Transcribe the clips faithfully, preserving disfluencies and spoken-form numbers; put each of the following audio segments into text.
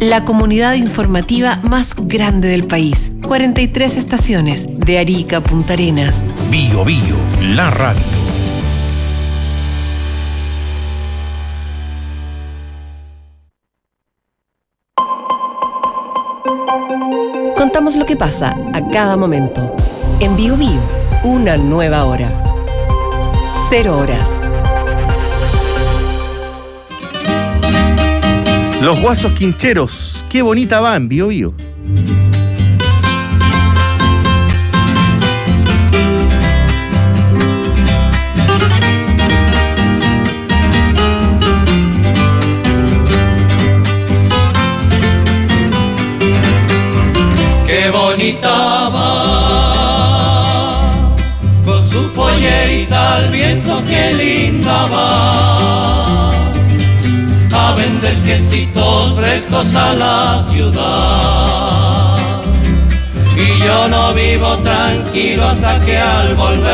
la comunidad informativa más grande del país. cuarenta y tres estaciones, de Arica a Punta Arenas. Bio Bio, la radio. Contamos lo que pasa a cada momento. En Bio Bio, una nueva hora. Cero horas. Los Guasos Quincheros, qué bonita va en Bio Bio. Qué bonita va, con su pollerita al viento, qué linda va, a vender quesitos frescos a la ciudad. Y yo no vivo tranquilo hasta que al volver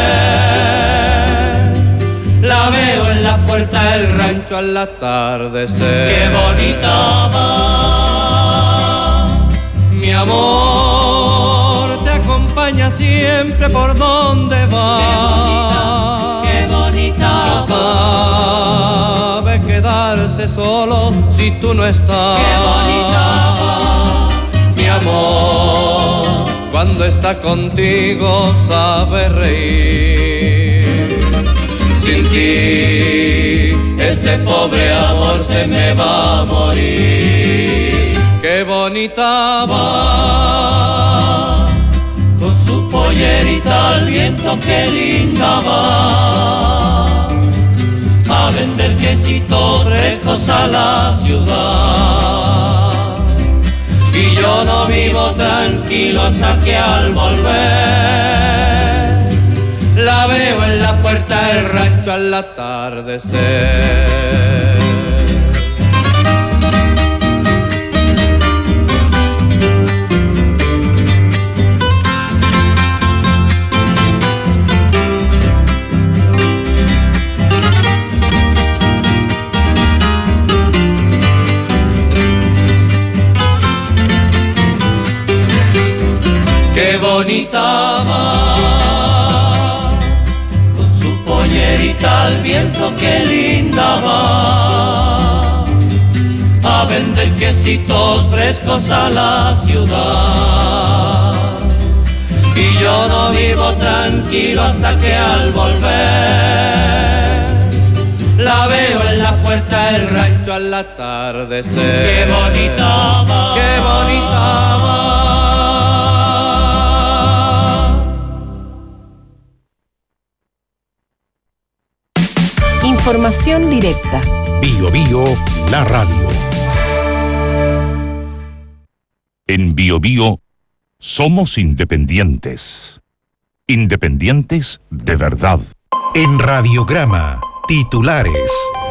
la veo en la puerta del rancho al atardecer. Qué bonita va, mi amor, te acompaña siempre por donde va. Qué bonita, qué bonita. No sabe quedarse solo si tú no estás. Qué bonita va, mi amor, cuando está contigo sabe reír. Sin ti este pobre amor se me va a morir. Qué bonita va, con su pollerita al viento, qué linda va, a vender quesitos frescos a la ciudad. Y yo no vivo tranquilo hasta que al volver la veo en la puerta del rancho al atardecer. Qué bonita va, con su pollerita al viento, qué linda va, a vender quesitos frescos a la ciudad. Y yo no vivo tranquilo hasta que al volver la veo en la puerta del rancho al atardecer. Qué bonita va, qué bonita va. Información directa. Bio Bio, la radio. En Bio Bio somos independientes. Independientes de verdad. En Radiograma, titulares.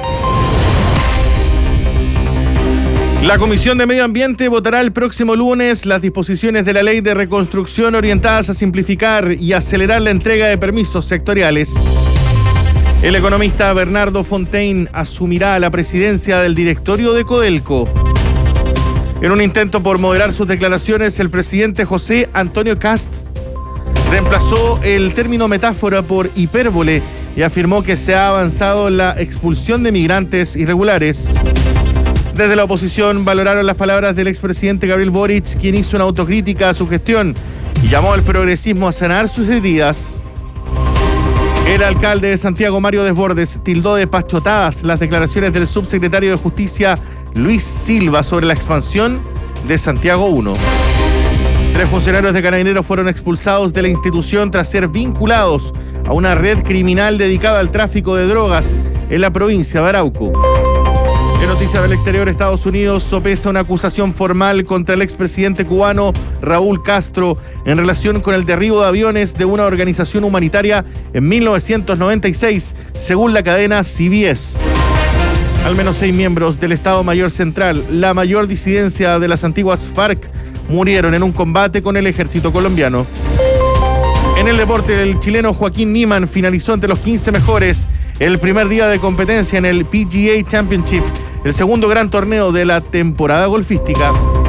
La Comisión de Medio Ambiente votará el próximo lunes las disposiciones de la Ley de Reconstrucción orientadas a simplificar y acelerar la entrega de permisos sectoriales. El economista Bernardo Fontaine asumirá la presidencia del directorio de Codelco. En un intento por moderar sus declaraciones, el presidente José Antonio Kast reemplazó el término metáfora por hipérbole y afirmó que se ha avanzado en la expulsión de migrantes irregulares. Desde la oposición valoraron las palabras del expresidente Gabriel Boric, quien hizo una autocrítica a su gestión y llamó al progresismo a sanar sus heridas. El alcalde de Santiago, Mario Desbordes, tildó de pachotadas las declaraciones del subsecretario de Justicia, Luis Silva, sobre la expansión de Santiago uno. Tres funcionarios de Carabineros fueron expulsados de la institución tras ser vinculados a una red criminal dedicada al tráfico de drogas en la provincia de Arauco. En noticias del exterior, Estados Unidos sopesa una acusación formal contra el expresidente cubano Raúl Castro en relación con el derribo de aviones de una organización humanitaria en mil novecientos noventa y seis, según la cadena C B S. Al menos seis miembros del Estado Mayor Central, la mayor disidencia de las antiguas FARC, murieron en un combate con el ejército colombiano. En el deporte, el chileno Joaquín Niemann finalizó entre los quince mejores el primer día de competencia en el P G A Championship, el segundo gran torneo de la temporada golfística.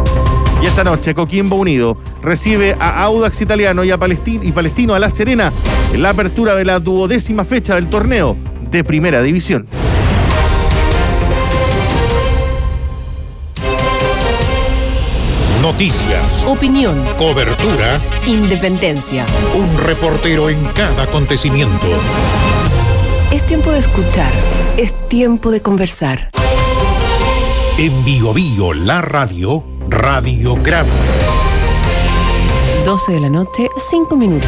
Y esta noche Coquimbo Unido recibe a Audax Italiano y a Palestino, y Palestino a La Serena en la apertura de la duodécima fecha del torneo de Primera División. Noticias, Opinión, cobertura, independencia. un reportero en cada acontecimiento. Es tiempo de escuchar, es tiempo de conversar. En Bio Bio, la radio, Radiograma. doce de la noche, cinco minutos.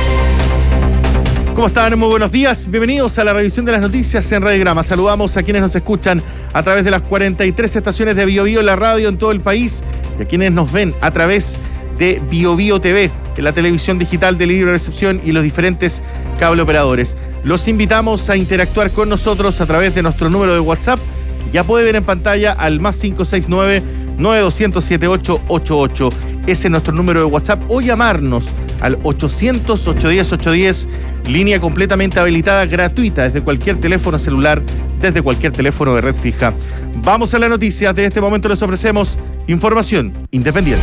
¿Cómo están? Muy buenos días. Bienvenidos a la revisión de las noticias en Radiograma. Saludamos a quienes nos escuchan a través de las cuarenta y tres estaciones de Bio Bio, la radio en todo el país, y a quienes nos ven a través de Bio Bio T V, en la televisión digital de libre recepción y los diferentes cable operadores. Los invitamos a interactuar con nosotros a través de nuestro número de WhatsApp. Ya puede ver en pantalla al más cinco seis nueve, nueve dos cero cero, siete ocho ocho ocho. Ese es nuestro número de WhatsApp. O llamarnos al ochocientos, ochocientos diez, ochocientos diez, línea completamente habilitada, gratuita, desde cualquier teléfono celular, desde cualquier teléfono de red fija. Vamos a las noticias. De este momento les ofrecemos información independiente.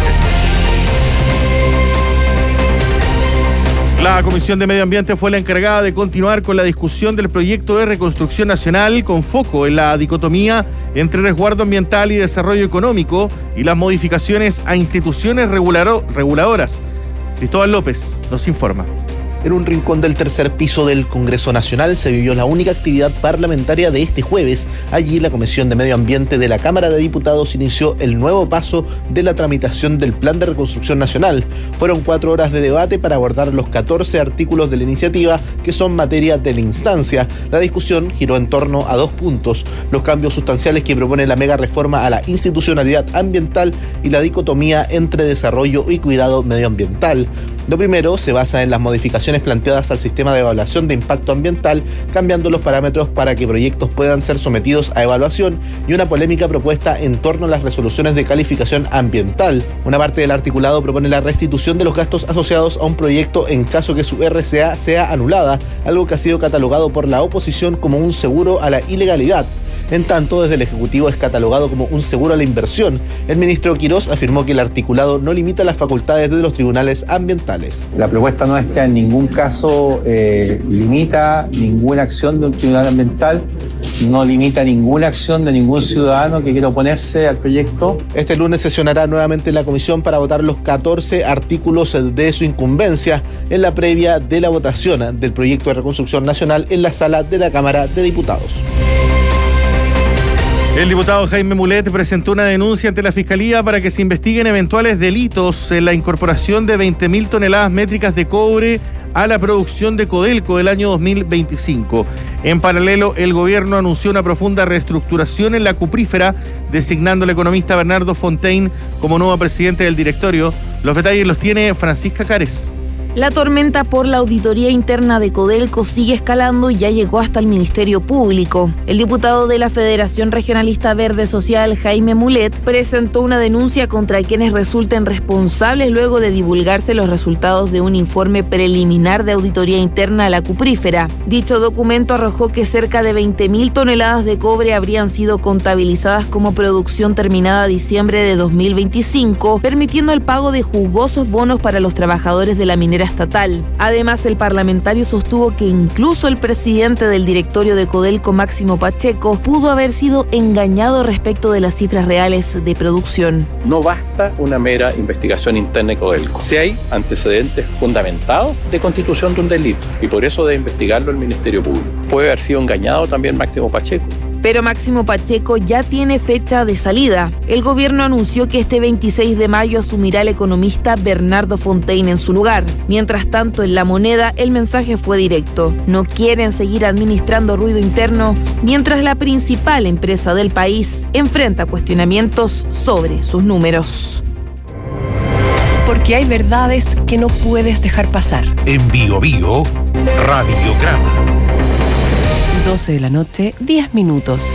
La Comisión de Medio Ambiente fue la encargada de continuar con la discusión del proyecto de reconstrucción nacional con foco en la dicotomía entre resguardo ambiental y desarrollo económico y las modificaciones a instituciones regularo- reguladoras. Cristóbal López nos informa. En un rincón del tercer piso del Congreso Nacional se vivió la única actividad parlamentaria de este jueves. Allí la Comisión de Medio Ambiente de la Cámara de Diputados inició el nuevo paso de la tramitación del Plan de Reconstrucción Nacional. Fueron cuatro horas de debate para abordar los catorce artículos de la iniciativa que son materia de la instancia. La discusión giró en torno a dos puntos: los cambios sustanciales que propone la mega reforma a la institucionalidad ambiental y la dicotomía entre desarrollo y cuidado medioambiental. Lo primero se basa en las modificaciones planteadas al sistema de evaluación de impacto ambiental, cambiando los parámetros para que proyectos puedan ser sometidos a evaluación, y una polémica propuesta en torno a las resoluciones de calificación ambiental. Una parte del articulado propone la restitución de los gastos asociados a un proyecto en caso que su R C A sea anulada, algo que ha sido catalogado por la oposición como un seguro a la ilegalidad. En tanto, desde el Ejecutivo es catalogado como un seguro a la inversión. El ministro Quirós afirmó que el articulado no limita las facultades de los tribunales ambientales. La propuesta nuestra en ningún caso eh, limita ninguna acción de un tribunal ambiental, no limita ninguna acción de ningún ciudadano que quiera oponerse al proyecto. Este lunes sesionará nuevamente la comisión para votar los catorce artículos de su incumbencia en la previa de la votación del proyecto de reconstrucción nacional en la sala de la Cámara de Diputados. El diputado Jaime Mulet presentó una denuncia ante la Fiscalía para que se investiguen eventuales delitos en la incorporación de veinte mil toneladas métricas de cobre a la producción de Codelco del año dos mil veinticinco. En paralelo, el gobierno anunció una profunda reestructuración en la cuprífera, designando al economista Bernardo Fontaine como nuevo presidente del directorio. Los detalles los tiene Francisca Cares. La tormenta por la auditoría interna de Codelco sigue escalando y ya llegó hasta el Ministerio Público. El diputado de la Federación Regionalista Verde Social, Jaime Mulet, presentó una denuncia contra quienes resulten responsables luego de divulgarse los resultados de un informe preliminar de auditoría interna a la cuprífera. Dicho documento arrojó que cerca de veinte mil toneladas de cobre habrían sido contabilizadas como producción terminada a diciembre de dos mil veinticinco, permitiendo el pago de jugosos bonos para los trabajadores de la minera estatal. Además, el parlamentario sostuvo que incluso el presidente del directorio de Codelco, Máximo Pacheco, pudo haber sido engañado respecto de las cifras reales de producción. No basta una mera investigación interna de Codelco. Si hay antecedentes fundamentados de constitución de un delito, y por eso debe investigarlo el Ministerio Público. Puede haber sido engañado también Máximo Pacheco. Pero Máximo Pacheco ya tiene fecha de salida. El gobierno anunció que este veintiséis de mayo asumirá el economista Bernardo Fontaine en su lugar. Mientras tanto, en La Moneda, el mensaje fue directo. No quieren seguir administrando ruido interno mientras la principal empresa del país enfrenta cuestionamientos sobre sus números. Porque hay verdades que no puedes dejar pasar. En Bio Bio, Radiograma. doce de la noche, diez minutos.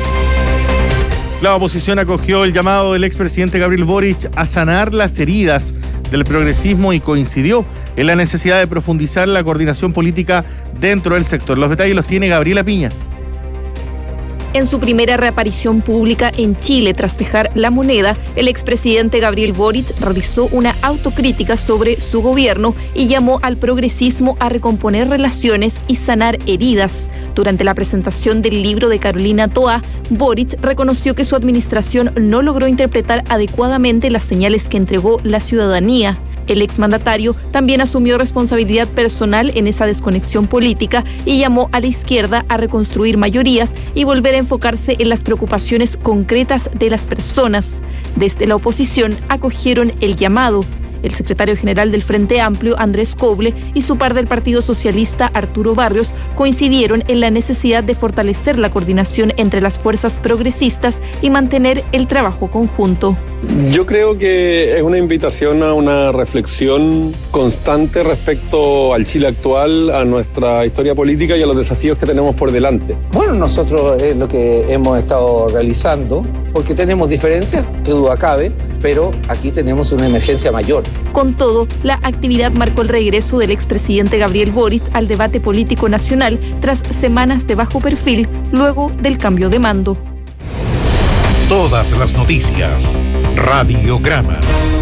La oposición acogió el llamado del expresidente Gabriel Boric a sanar las heridas del progresismo y coincidió en la necesidad de profundizar la coordinación política dentro del sector. Los detalles los tiene Gabriela Piña. En su primera reaparición pública en Chile tras dejar la moneda, el expresidente Gabriel Boric realizó una autocrítica sobre su gobierno y llamó al progresismo a recomponer relaciones y sanar heridas. Durante la presentación del libro de Carolina Toa, Boric reconoció que su administración no logró interpretar adecuadamente las señales que entregó la ciudadanía. El exmandatario también asumió responsabilidad personal en esa desconexión política y llamó a la izquierda a reconstruir mayorías y volver a enfocarse en las preocupaciones concretas de las personas. Desde la oposición acogieron el llamado. El secretario general del Frente Amplio, Andrés Coble, y su par del Partido Socialista, Arturo Barrios, coincidieron en la necesidad de fortalecer la coordinación entre las fuerzas progresistas y mantener el trabajo conjunto. Yo creo que es una invitación a una reflexión constante respecto al Chile actual, a nuestra historia política y a los desafíos que tenemos por delante. Bueno, nosotros es lo que hemos estado realizando, porque tenemos diferencias, que duda cabe, pero aquí tenemos una emergencia mayor. Con todo, la actividad marcó el regreso del expresidente Gabriel Boric al debate político nacional tras semanas de bajo perfil luego del cambio de mando. Todas las noticias. Radiograma.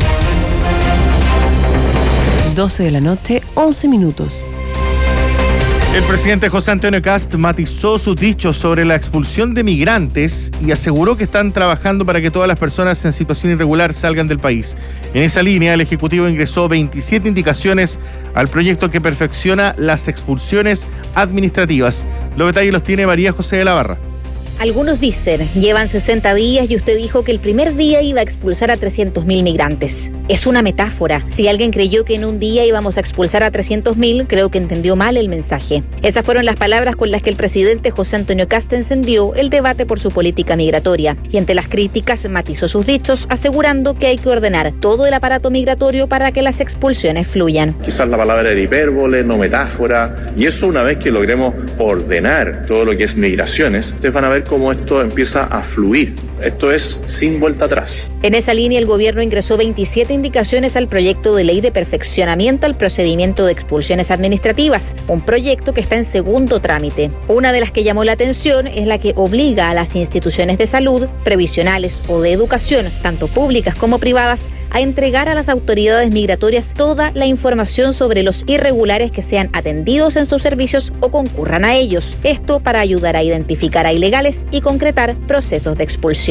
doce de la noche, once minutos. El presidente José Antonio Kast matizó sus dichos sobre la expulsión de migrantes y aseguró que están trabajando para que todas las personas en situación irregular salgan del país. En esa línea, el Ejecutivo ingresó veintisiete indicaciones al proyecto que perfecciona las expulsiones administrativas. Los detalles los tiene María José de la Barra. Algunos dicen, llevan sesenta días y usted dijo que el primer día iba a expulsar a trescientos mil migrantes. Es una metáfora. Si alguien creyó que en un día íbamos a expulsar a trescientos mil, creo que entendió mal el mensaje. Esas fueron las palabras con las que el presidente José Antonio Kast encendió el debate por su política migratoria. Y ante las críticas matizó sus dichos, asegurando que hay que ordenar todo el aparato migratorio para que las expulsiones fluyan. Quizás la palabra era hipérbole, no metáfora. Y eso, una vez que logremos ordenar todo lo que es migraciones, ustedes van a ver cómo esto empieza a fluir. Esto es sin vuelta atrás. En esa línea, el gobierno ingresó veintisiete indicaciones al proyecto de ley de perfeccionamiento al procedimiento de expulsiones administrativas, un proyecto que está en segundo trámite. Una de las que llamó la atención es la que obliga a las instituciones de salud, previsionales o de educación, tanto públicas como privadas, a entregar a las autoridades migratorias toda la información sobre los irregulares que sean atendidos en sus servicios o concurran a ellos. Esto para ayudar a identificar a ilegales y concretar procesos de expulsión.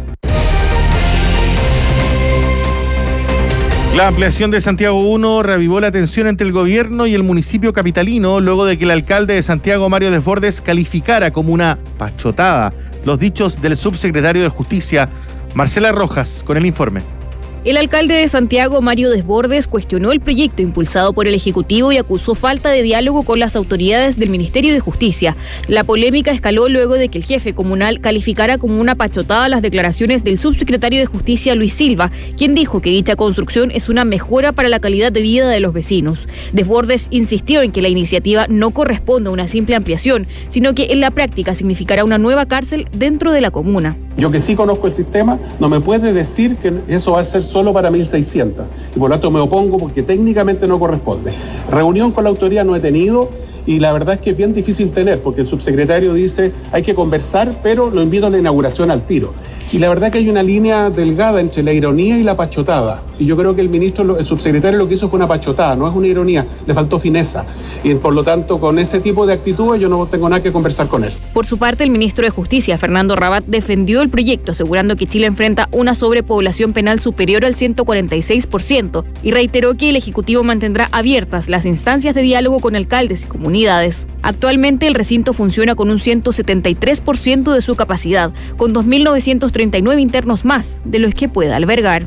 La ampliación de Santiago uno reavivó la tensión entre el gobierno y el municipio capitalino luego de que el alcalde de Santiago, Mario Desbordes, calificara como una pachotada los dichos del subsecretario de Justicia, Marcela Rojas, con el informe. El alcalde de Santiago, Mario Desbordes, cuestionó el proyecto impulsado por el Ejecutivo y acusó falta de diálogo con las autoridades del Ministerio de Justicia. La polémica escaló luego de que el jefe comunal calificara como una pachotada las declaraciones del subsecretario de Justicia, Luis Silva, quien dijo que dicha construcción es una mejora para la calidad de vida de los vecinos. Desbordes insistió en que la iniciativa no corresponde a una simple ampliación, sino que en la práctica significará una nueva cárcel dentro de la comuna. Yo que sí conozco el sistema, no me puede decir que eso va a ser solo para mil seiscientos y por lo tanto me opongo porque técnicamente no corresponde. Reunión con la autoridad no he tenido y la verdad es que es bien difícil tener porque el subsecretario dice hay que conversar, pero lo invito a la inauguración al tiro. Y la verdad que hay una línea delgada entre la ironía y la pachotada. Y yo creo que el ministro, el subsecretario lo que hizo fue una pachotada, no es una ironía, le faltó fineza. Y por lo tanto, con ese tipo de actitudes yo no tengo nada que conversar con él. Por su parte, el ministro de Justicia, Fernando Rabat, defendió el proyecto, asegurando que Chile enfrenta una sobrepoblación penal superior al ciento cuarenta y seis por ciento y reiteró que el Ejecutivo mantendrá abiertas las instancias de diálogo con alcaldes y comunidades. Actualmente, el recinto funciona con un ciento setenta y tres por ciento de su capacidad, con dos mil novecientos treinta y nueve internos más de los que pueda albergar.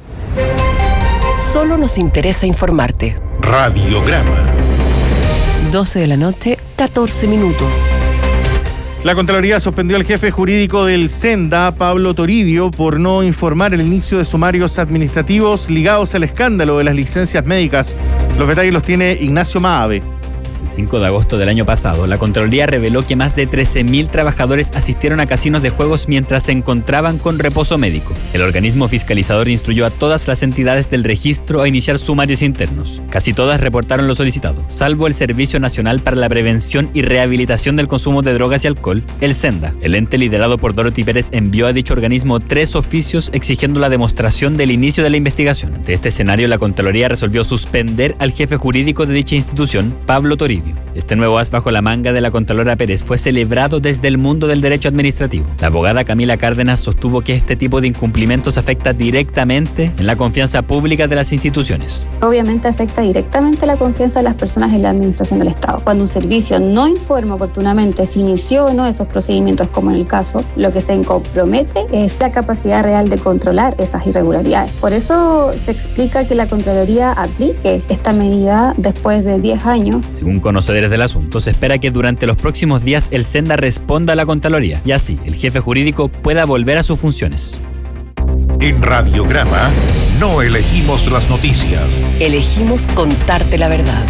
Solo nos interesa informarte. Radiograma. doce de la noche, catorce minutos. La Contraloría suspendió al jefe jurídico del Senda, Pablo Toribio, por no informar el inicio de sumarios administrativos ligados al escándalo de las licencias médicas. Los detalles los tiene Ignacio Maave. El cinco de agosto del año pasado, la Contraloría reveló que más de trece mil trabajadores asistieron a casinos de juegos mientras se encontraban con reposo médico. El organismo fiscalizador instruyó a todas las entidades del registro a iniciar sumarios internos. Casi todas reportaron lo solicitado, salvo el Servicio Nacional para la Prevención y Rehabilitación del Consumo de Drogas y Alcohol, el SENDA. El ente liderado por Dorothy Pérez envió a dicho organismo tres oficios exigiendo la demostración del inicio de la investigación. Ante este escenario, la Contraloría resolvió suspender al jefe jurídico de dicha institución, Pablo Toribio. Este nuevo as bajo la manga de la Contralora Pérez fue celebrado desde el mundo del derecho administrativo. La abogada Camila Cárdenas sostuvo que este tipo de incumplimientos afecta directamente en la confianza pública de las instituciones. Obviamente afecta directamente la confianza de las personas en la administración del Estado. Cuando un servicio no informa oportunamente si inició o no esos procedimientos, como en el caso, lo que se compromete es la capacidad real de controlar esas irregularidades. Por eso se explica que la Contraloría aplique esta medida después de diez años. Según conocedores del asunto, se espera que durante los próximos días el SENDA responda a la Contraloría y así el jefe jurídico pueda volver a sus funciones. En Radiograma no elegimos las noticias. Elegimos contarte la verdad.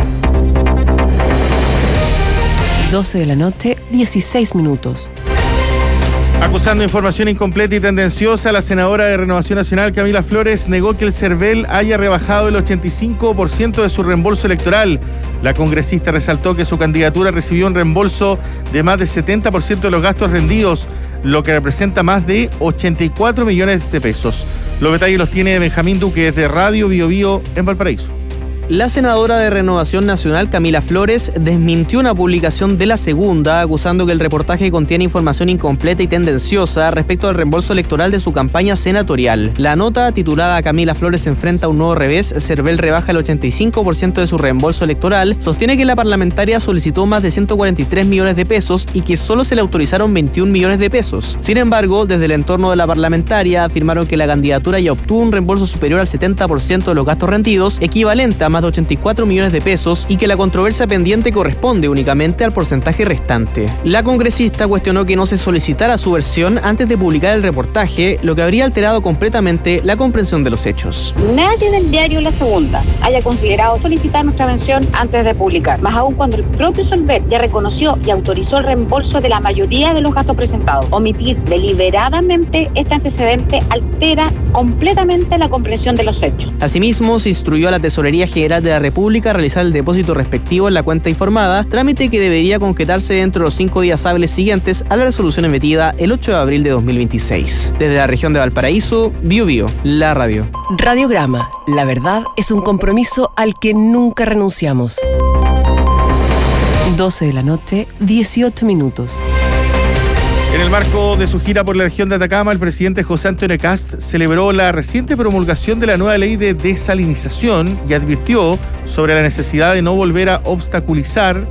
doce de la noche, dieciséis minutos. Acusando información incompleta y tendenciosa, la senadora de Renovación Nacional, Camila Flores, negó que el CERVEL haya rebajado el ochenta y cinco por ciento de su reembolso electoral. La congresista resaltó que su candidatura recibió un reembolso de más del setenta por ciento de los gastos rendidos, lo que representa más de ochenta y cuatro millones de pesos. Los detalles los tiene Benjamín Duque desde Radio Bio Bio en Valparaíso. La senadora de Renovación Nacional, Camila Flores, desmintió una publicación de La Segunda, acusando que el reportaje contiene información incompleta y tendenciosa respecto al reembolso electoral de su campaña senatorial. La nota, titulada Camila Flores enfrenta un nuevo revés, CERVEL rebaja el ochenta y cinco por ciento de su reembolso electoral, sostiene que la parlamentaria solicitó más de ciento cuarenta y tres millones de pesos y que solo se le autorizaron veintiún millones de pesos. Sin embargo, desde el entorno de la parlamentaria afirmaron que la candidatura ya obtuvo un reembolso superior al setenta por ciento de los gastos rendidos, equivalente a más de ochenta y cuatro millones de pesos, y que la controversia pendiente corresponde únicamente al porcentaje restante. La congresista cuestionó que no se solicitara su versión antes de publicar el reportaje, lo que habría alterado completamente la comprensión de los hechos. Nadie del diario La Segunda haya considerado solicitar nuestra versión antes de publicar, más aún cuando el propio CERVEL ya reconoció y autorizó el reembolso de la mayoría de los gastos presentados. Omitir deliberadamente este antecedente altera completamente la comprensión de los hechos. Asimismo, se instruyó a la Tesorería General de la República a realizar el depósito respectivo en la cuenta informada, trámite que debería concretarse dentro de los cinco días hábiles siguientes a la resolución emitida el ocho de abril de dos mil veintiséis. Desde la región de Valparaíso, Bio Bio, la radio. Radiograma, la verdad es un compromiso al que nunca renunciamos. doce de la noche, dieciocho minutos. En el marco de su gira por la región de Atacama, el presidente José Antonio Kast celebró la reciente promulgación de la nueva ley de desalinización y advirtió sobre la necesidad de no volver a obstaculizar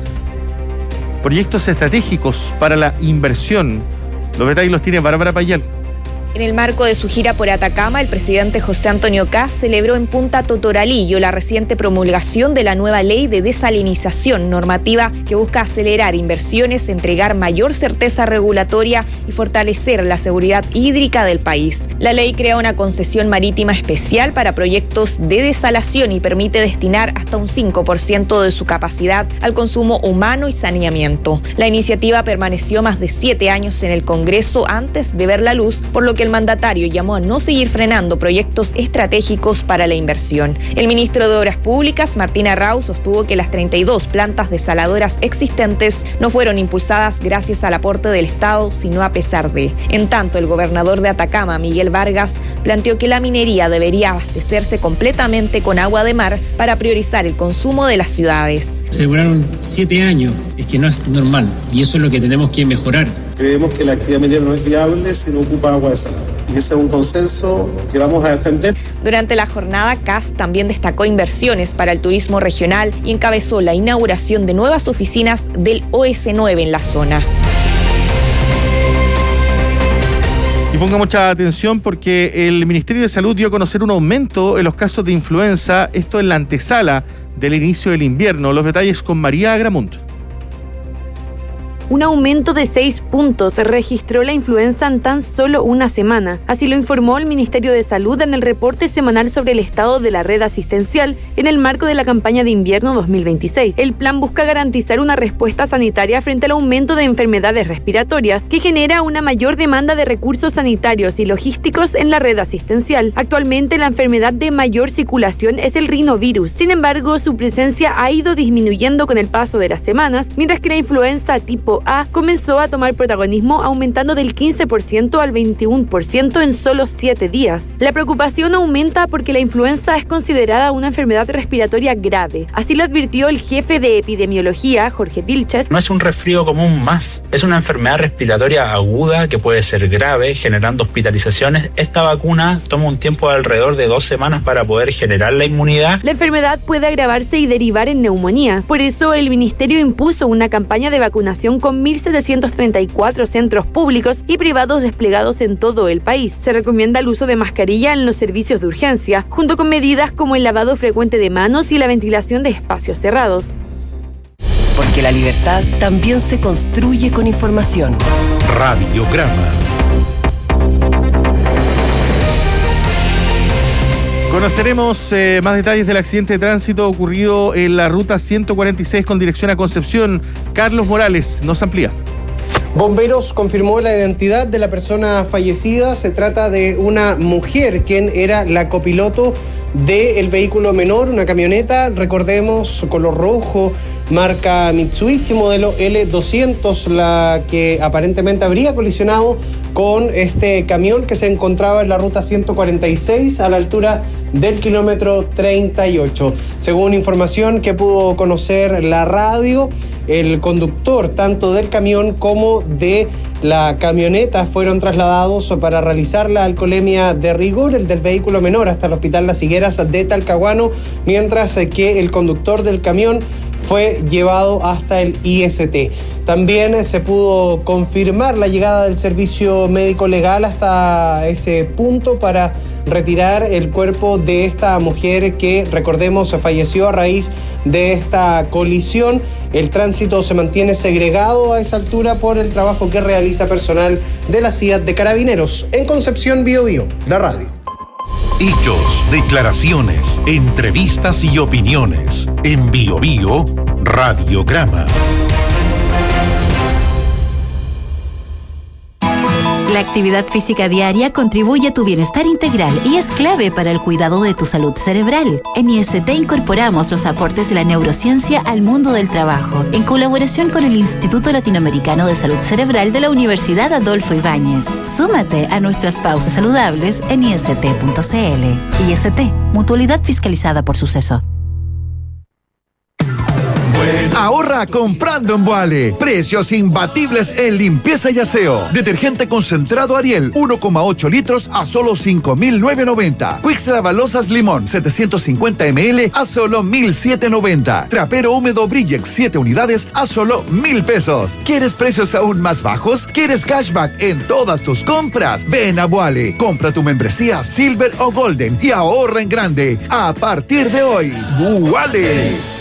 proyectos estratégicos para la inversión. Los detalles los tiene Bárbara Payal. En el marco de su gira por Atacama, el presidente José Antonio Kast celebró en Punta Totoralillo la reciente promulgación de la nueva ley de desalinización, normativa que busca acelerar inversiones, entregar mayor certeza regulatoria y fortalecer la seguridad hídrica del país. La ley crea una concesión marítima especial para proyectos de desalación y permite destinar hasta un cinco por ciento de su capacidad al consumo humano y saneamiento. La iniciativa permaneció más de siete años en el Congreso antes de ver la luz, por lo que el mandatario llamó a no seguir frenando proyectos estratégicos para la inversión. El ministro de Obras Públicas, Martín Arrau, sostuvo que las treinta y dos plantas desaladoras existentes no fueron impulsadas gracias al aporte del Estado, sino a pesar de. En tanto, el gobernador de Atacama, Miguel Vargas, planteó que la minería debería abastecerse completamente con agua de mar para priorizar el consumo de las ciudades. Se demoraron siete años, es que no es normal, y eso es lo que tenemos que mejorar. Creemos que la actividad minera no es viable si no ocupa agua de salada. Y ese es un consenso que vamos a defender. Durante la jornada, Kast también destacó inversiones para el turismo regional y encabezó la inauguración de nuevas oficinas del O S nueve en la zona. Y ponga mucha atención porque el Ministerio de Salud dio a conocer un aumento en los casos de influenza, esto en la antesala del inicio del invierno. Los detalles con María Agramunt. Un aumento de seis puntos registró la influenza en tan solo una semana. Así lo informó el Ministerio de Salud en el reporte semanal sobre el estado de la red asistencial en el marco de la campaña de invierno dos mil veintiséis. El plan busca garantizar una respuesta sanitaria frente al aumento de enfermedades respiratorias que genera una mayor demanda de recursos sanitarios y logísticos en la red asistencial. Actualmente la enfermedad de mayor circulación es el rinovirus. Sin embargo, su presencia ha ido disminuyendo con el paso de las semanas, mientras que la influenza tipo A comenzó a tomar protagonismo, aumentando del quince por ciento al veintiuno por ciento en solo siete días. La preocupación aumenta porque la influenza es considerada una enfermedad respiratoria grave. Así lo advirtió el jefe de epidemiología, Jorge Vilches. No es un resfrío común más, es una enfermedad respiratoria aguda que puede ser grave, generando hospitalizaciones. Esta vacuna toma un tiempo de alrededor de dos semanas para poder generar la inmunidad. La enfermedad puede agravarse y derivar en neumonías. Por eso, el ministerio impuso una campaña de vacunación con mil setecientos treinta y cuatro centros públicos y privados desplegados en todo el país. Se recomienda el uso de mascarilla en los servicios de urgencia, junto con medidas como el lavado frecuente de manos y la ventilación de espacios cerrados. Porque la libertad también se construye con información. Radiograma. Conoceremos eh, más detalles del accidente de tránsito ocurrido en la ruta ciento cuarenta y seis con dirección a Concepción. Carlos Morales nos amplía. Bomberos confirmó la identidad de la persona fallecida. Se trata de una mujer quien era la copiloto del vehículo menor, una camioneta, recordemos, color rojo, marca Mitsubishi, modelo L doscientos, la que aparentemente habría colisionado con este camión que se encontraba en la ruta ciento cuarenta y seis a la altura del kilómetro treinta y ocho. Según información que pudo conocer la radio, el conductor tanto del camión como de la camioneta fueron trasladados para realizar la alcoholemia de rigor, el del vehículo menor hasta el Hospital Las Higueras de Talcahuano, mientras que el conductor del camión fue llevado hasta el I S T. También se pudo confirmar la llegada del servicio médico legal hasta ese punto para retirar el cuerpo de esta mujer que, recordemos, falleció a raíz de esta colisión. El tránsito se mantiene segregado a esa altura por el trabajo que realiza personal de la C I A T de Carabineros. En Concepción, Bio Bio, la radio. Hechos, declaraciones, entrevistas y opiniones. En Bio Bio, Radiograma. La actividad física diaria contribuye a tu bienestar integral y es clave para el cuidado de tu salud cerebral. En I S T incorporamos los aportes de la neurociencia al mundo del trabajo, en colaboración con el Instituto Latinoamericano de Salud Cerebral de la Universidad Adolfo Ibáñez. Súmate a nuestras pausas saludables en i s t punto c l. I S T, mutualidad fiscalizada por Suceso. Ahorra comprando en Boale. Precios imbatibles en limpieza y aseo. Detergente concentrado Ariel, uno coma ocho litros a solo cinco mil novecientos noventa. Quicks Lavalosas Limón, setecientos cincuenta mililitros a solo mil setecientos noventa. Trapero húmedo Brillex, siete unidades a solo mil pesos. ¿Quieres precios aún más bajos? ¿Quieres cashback en todas tus compras? Ven a Boale. Compra tu membresía Silver o Golden y ahorra en grande. A partir de hoy, Boale.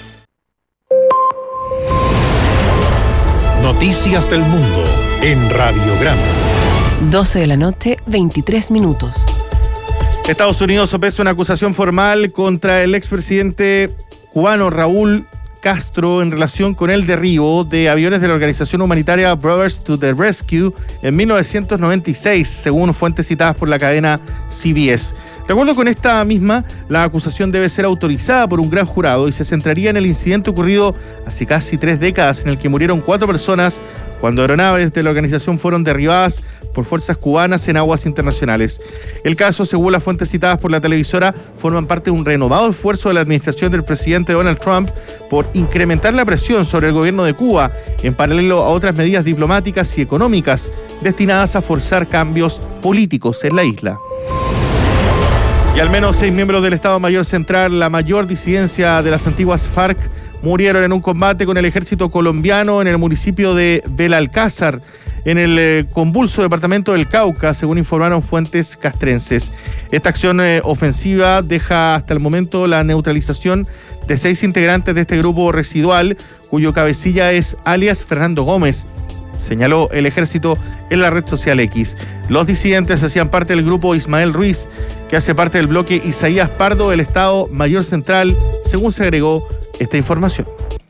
Noticias del mundo en Radiograma. doce de la noche, veintitrés minutos. Estados Unidos sopesa una acusación formal contra el expresidente cubano Raúl Castro en relación con el derribo de aviones de la organización humanitaria Brothers to the Rescue en mil novecientos noventa y seis, según fuentes citadas por la cadena C B S. De acuerdo con esta misma, la acusación debe ser autorizada por un gran jurado y se centraría en el incidente ocurrido hace casi tres décadas en el que murieron cuatro personas cuando aeronaves de la organización fueron derribadas por fuerzas cubanas en aguas internacionales. El caso, según las fuentes citadas por la televisora, forman parte de un renovado esfuerzo de la administración del presidente Donald Trump por incrementar la presión sobre el gobierno de Cuba, en paralelo a otras medidas diplomáticas y económicas destinadas a forzar cambios políticos en la isla. Y al menos seis miembros del Estado Mayor Central, la mayor disidencia de las antiguas FARC, murieron en un combate con el ejército colombiano en el municipio de Belalcázar, en el eh, convulso departamento del Cauca, según informaron fuentes castrenses. Esta acción eh, ofensiva deja hasta el momento la neutralización de seis integrantes de este grupo residual, cuyo cabecilla es alias Fernando Gómez, señaló el ejército en la red social X. Los disidentes hacían parte del grupo Ismael Ruiz, que hace parte del bloque Isaías Pardo del Estado Mayor Central, según se agregó esta información.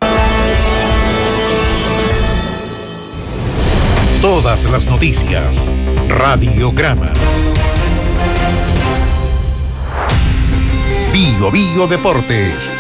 Todas las noticias. Radiograma. Bio Bio Deportes.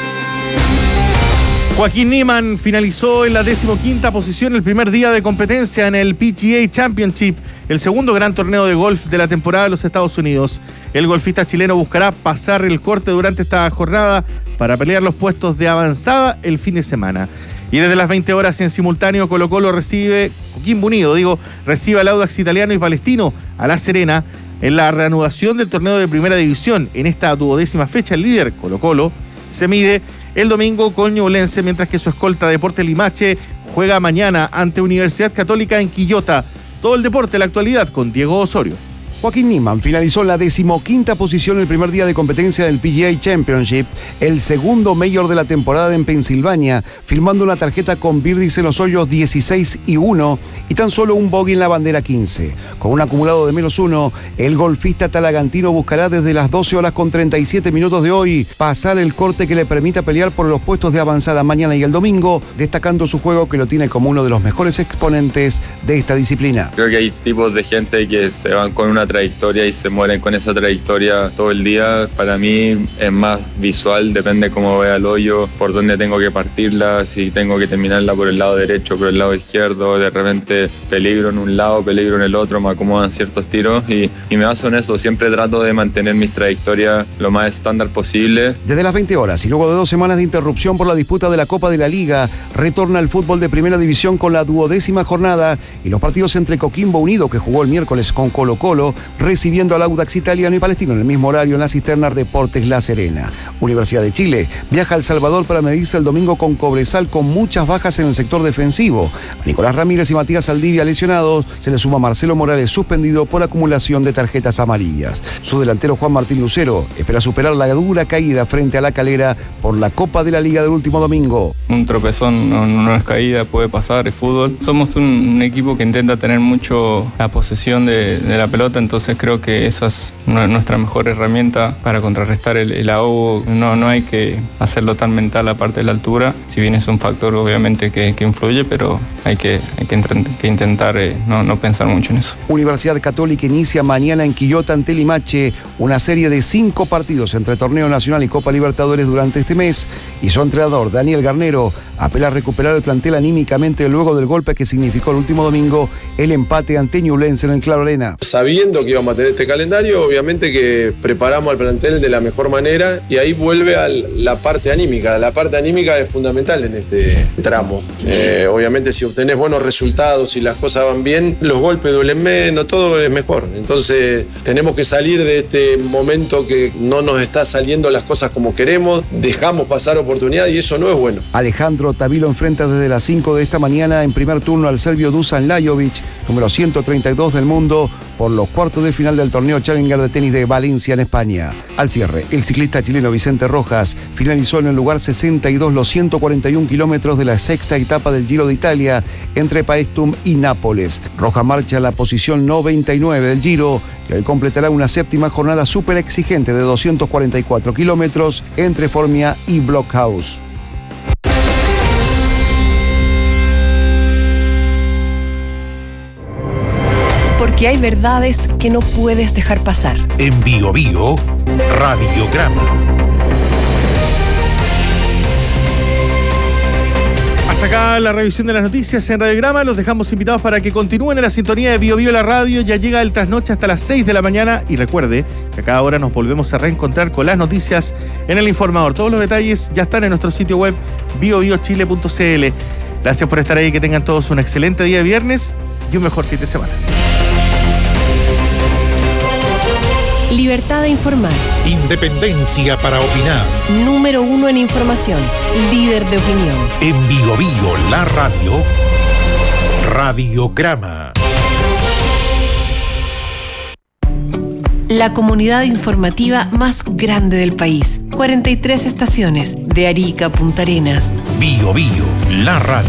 Joaquín Niemann finalizó en la decimoquinta posición el primer día de competencia en el P G A Championship, el segundo gran torneo de golf de la temporada de los Estados Unidos. El golfista chileno buscará pasar el corte durante esta jornada para pelear los puestos de avanzada el fin de semana. Y desde las veinte horas en simultáneo, Colo Colo recibe, Coquimbo Unido, digo, recibe al Audax Italiano y Palestino a La Serena en la reanudación del torneo de Primera División. En esta duodécima fecha, el líder, Colo Colo, se mide el domingo con Ñublense, mientras que su escolta Deportes Limache juega mañana ante Universidad Católica en Quillota. Todo el deporte, la actualidad, con Diego Osorio. Joaquín Niemann finalizó en la decimoquinta posición el primer día de competencia del P G A Championship, el segundo mayor de la temporada en Pensilvania, firmando una tarjeta con birdies en los hoyos dieciséis y uno y tan solo un bogey en la bandera quince. Con un acumulado de menos uno, el golfista talagantino buscará desde las doce horas con treinta y siete minutos de hoy pasar el corte que le permita pelear por los puestos de avanzada mañana y el domingo, destacando su juego que lo tiene como uno de los mejores exponentes de esta disciplina. Creo que hay tipos de gente que se van con una trayectoria y se mueren con esa trayectoria todo el día. Para mí es más visual, depende cómo vea el hoyo, por dónde tengo que partirla, si tengo que terminarla por el lado derecho, por el lado izquierdo, de repente peligro en un lado, peligro en el otro, me acomodan ciertos tiros y, y me baso en eso. Siempre trato de mantener mis trayectorias lo más estándar posible. Desde las veinte horas y luego de dos semanas de interrupción por la disputa de la Copa de la Liga, retorna el fútbol de Primera División con la duodécima jornada y los partidos entre Coquimbo Unido, que jugó el miércoles con Colo Colo, recibiendo al Audax Italiano y Palestino en el mismo horario en la cisterna Deportes La Serena. Universidad de Chile viaja a El Salvador para medirse el domingo con Cobresal, con muchas bajas en el sector defensivo. A Nicolás Ramírez y Matías Saldivia lesionados, se le suma Marcelo Morales suspendido por acumulación de tarjetas amarillas. Su delantero Juan Martín Lucero espera superar la dura caída frente a La Calera por la Copa de la Liga del último domingo. Un tropezón no, no es caída, puede pasar, es fútbol. Somos un, un equipo que intenta tener mucho la posesión de, de la pelota, entonces creo que esa es nuestra mejor herramienta para contrarrestar el, el ahogo. No, no hay que hacerlo tan mental aparte de la altura, si bien es un factor obviamente que, que influye, pero hay que, hay que, que intentar eh, no, no pensar mucho en eso. Universidad Católica inicia mañana en Quillota ante Limache una serie de cinco partidos entre Torneo Nacional y Copa Libertadores durante este mes, y su entrenador Daniel Garnero apela a recuperar el plantel anímicamente luego del golpe que significó el último domingo el empate ante Ñublense en el Claro Arena. Sabiendo que íbamos a tener este calendario, obviamente que preparamos al plantel de la mejor manera y ahí vuelve a la parte anímica. La parte anímica es fundamental en este tramo. Eh, obviamente si obtenés buenos resultados y las cosas van bien, los golpes duelen menos, todo es mejor. Entonces tenemos que salir de este momento que no nos está saliendo las cosas como queremos, dejamos pasar oportunidades y eso no es bueno. Alejandro Tavilo enfrenta desde las cinco de esta mañana en primer turno al serbio Dusan Lajovic, número ciento treinta y dos del mundo, por los cuartos de final del torneo Challenger de tenis de Valencia en España. Al cierre, el ciclista chileno Vicente Rojas finalizó en el lugar sesenta y dos los ciento cuarenta y un kilómetros de la sexta etapa del Giro de Italia entre Paestum y Nápoles. Rojas marcha en la posición noventa y nueve del Giro y hoy completará una séptima jornada súper exigente de doscientos cuarenta y cuatro kilómetros entre Formia y Blockhaus. Porque hay verdades que no puedes dejar pasar. En Bio Bio, Radiograma. Hasta acá la revisión de las noticias en Radiograma. Los dejamos invitados para que continúen en la sintonía de Bio Bio la radio. Ya llega el trasnoche hasta las seis de la mañana. Y recuerde que a cada hora nos volvemos a reencontrar con las noticias en el informador. Todos los detalles ya están en nuestro sitio web bio bio chile punto c l. Gracias por estar ahí. Que tengan todos un excelente día de viernes y un mejor fin de semana. Libertad de informar. Independencia para opinar. Número uno en información. Líder de opinión. En Bio Bio la radio. Radiograma. la comunidad informativa más grande del país. cuarenta y tres estaciones, de Arica a Punta Arenas. Bio Bio, la radio.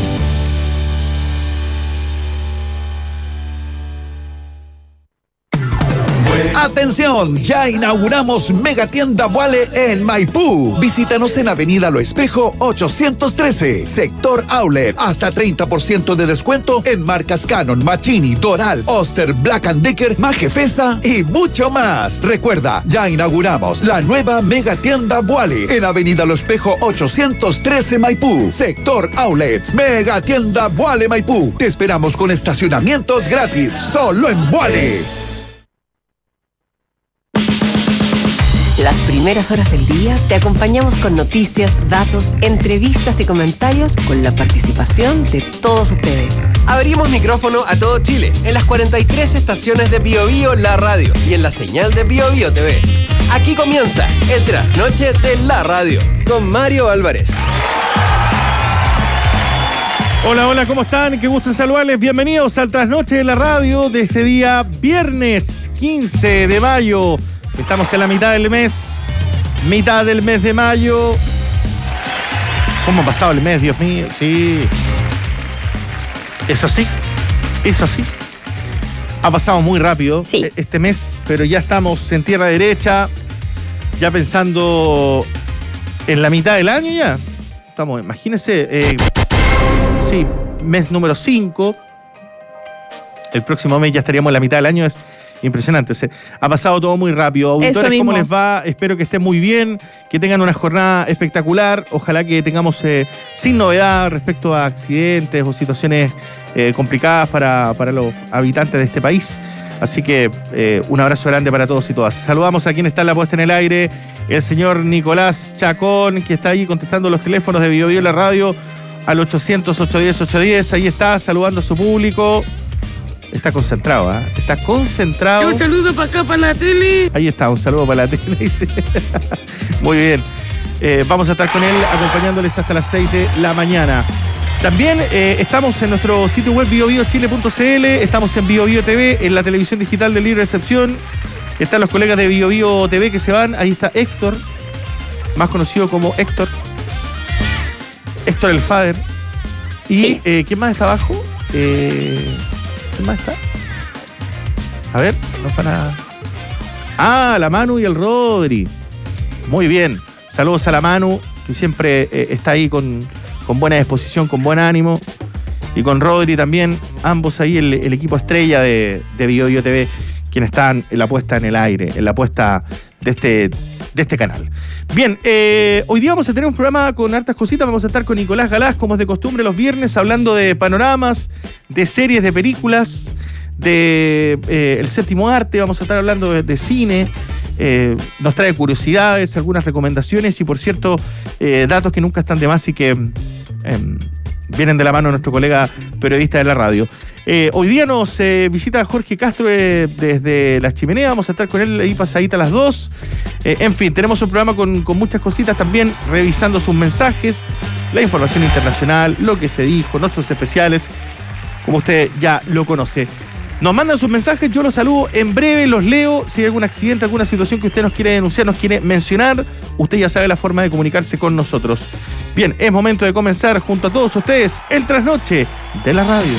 Atención, ya inauguramos Megatienda Vuale en Maipú. Visítanos en Avenida Lo Espejo ochocientos trece, sector Outlet. Hasta treinta por ciento de descuento en marcas Canon, Machini, Doral, Oster, Black and Decker, Majefesa y mucho más. Recuerda, ya inauguramos la nueva Megatienda Vuale en Avenida Lo Espejo ochocientos trece Maipú, sector Outlets. Megatienda Vuale Maipú. Te esperamos con estacionamientos gratis, solo en Vuale. Las primeras horas del día te acompañamos con noticias, datos, entrevistas y comentarios con la participación de todos ustedes. Abrimos micrófono a todo Chile en las cuarenta y tres estaciones de Bio Bio La Radio y en la señal de Bio Bio T V. Aquí comienza el trasnoche de La Radio con Mario Álvarez. Hola, hola, ¿cómo están? Qué gusto en saludarles. Bienvenidos al trasnoche de La Radio de este día viernes quince de mayo. Estamos en la mitad del mes, mitad del mes de mayo. ¿Cómo ha pasado el mes, Dios mío? Sí. Eso sí, eso sí. Ha pasado muy rápido sí. este mes, pero ya estamos en tierra derecha, ya pensando en la mitad del año ya. Estamos, imagínense, eh, sí, mes número cinco. El próximo mes ya estaríamos en la mitad del año. Es impresionante, se ha pasado todo muy rápido. Auditores, ¿cómo les va? Espero que estén muy bien, que tengan una jornada espectacular. Ojalá que tengamos eh, sin novedad respecto a accidentes o situaciones eh, complicadas para, para los habitantes de este país. Así que eh, un abrazo grande para todos y todas. Saludamos a quien está en la puesta en el aire, el señor Nicolás Chacón, que está ahí contestando los teléfonos de Bio Bio La Radio al ochocientos, ochocientos diez, ochocientos diez. Ahí está, saludando a su público. Está concentrado, ¿eh? Está concentrado. Un saludo para acá, para la tele. Ahí está, un saludo para la tele, dice. Muy bien. Eh, vamos a estar con él acompañándoles hasta las seis de la mañana. También eh, estamos en nuestro sitio web bio bio chile punto c l, estamos en Bio Bio T V, en la televisión digital de Libre Recepción. Están los colegas de Bio Bio T V que se van. Ahí está Héctor, más conocido como Héctor. Héctor el Fader. Y, sí. eh, ¿quién más está abajo? Eh... ¿Quién más está? A ver, no fue nada. Ah, la Manu y el Rodri. Muy bien. Saludos a la Manu, que siempre eh, está ahí con, con buena disposición, con buen ánimo. Y con Rodri también, ambos ahí el, el equipo estrella de, de Bio Bio T V, quienes están en la puesta en el aire, en la puesta de este, de este canal. Bien, eh, hoy día vamos a tener un programa con hartas cositas. Vamos a estar con Nicolás Galás, como es de costumbre los viernes, hablando de panoramas, de series, de películas, de eh, el séptimo arte. Vamos a estar hablando de, de cine. Eh, nos trae curiosidades, algunas recomendaciones y, por cierto, eh, datos que nunca están de más y que eh, vienen de la mano de nuestro colega periodista de la radio. Eh, hoy día nos eh, visita Jorge Castro eh, desde La Chimenea. Vamos a estar con él ahí pasadita a las dos. Eh, en fin, tenemos un programa con, con muchas cositas también, revisando sus mensajes, la información internacional, lo que se dijo, nuestros especiales, como usted ya lo conoce. Nos mandan sus mensajes, yo los saludo en breve, los leo. Si hay algún accidente, alguna situación que usted nos quiere denunciar, nos quiere mencionar, usted ya sabe la forma de comunicarse con nosotros. Bien, es momento de comenzar junto a todos ustedes el trasnoche de la radio.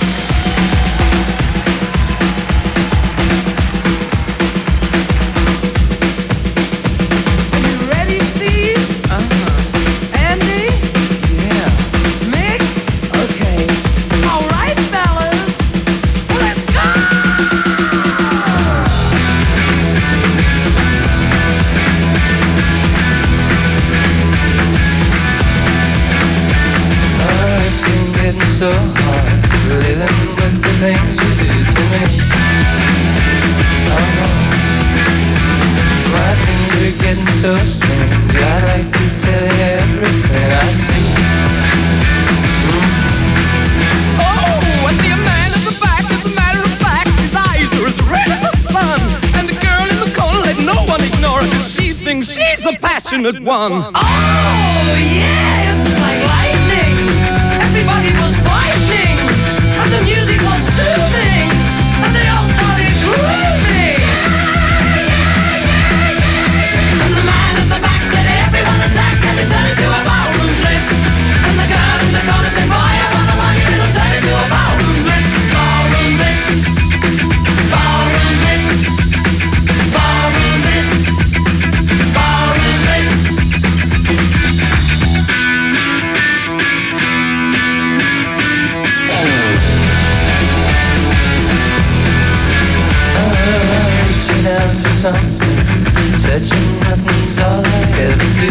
So hard living with the things you do to me. Oh, my things are getting so strange. I'd like to tell you everything I see. Mm. Oh, I see a man at the back. As a matter of fact, his eyes are as red as the sun. And the girl in the corner, let no one ignore her, 'cause she thinks she's the passionate one. Oh, yeah, it's like lightning. Everybody was frightening, and the music was soothing, and they all started grooving. something. Touching nothing's all I ever do.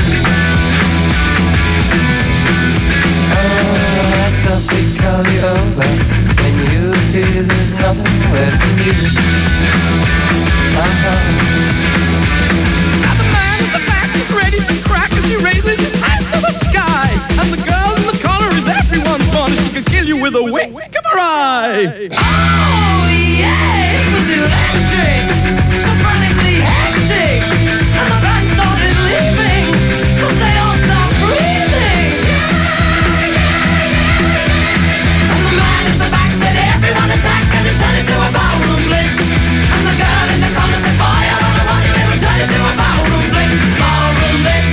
Oh, I softly call you over. When you appear, there's nothing left for you. Uh-huh. Now the man in the back is ready to crack as he raises his hands to the sky. And the girl in the corner is everyone's fun. She can kill you with a wink of her eye. Oh yeah, it was electric, so frantically hectic. And the band started leaving, cause they all stopped breathing. And the man in the back said everyone attack, and it turned into a ballroom blitz. And the girl in the corner said, boy, I don't know what you will, turn into a ballroom blitz. Ballroom blitz.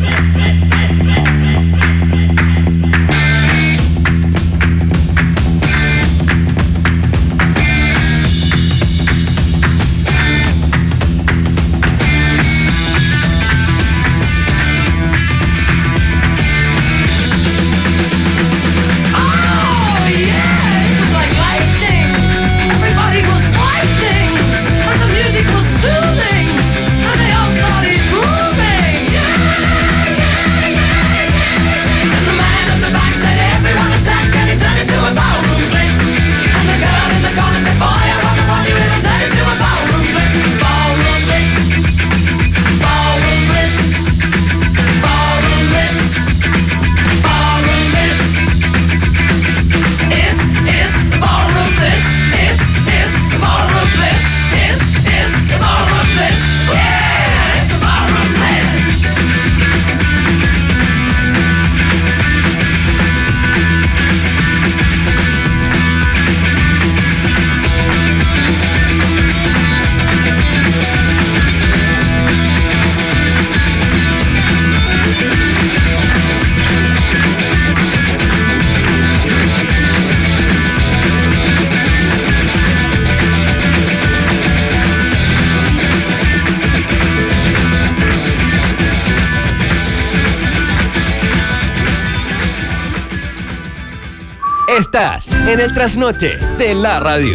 Estás en el trasnoche de la radio.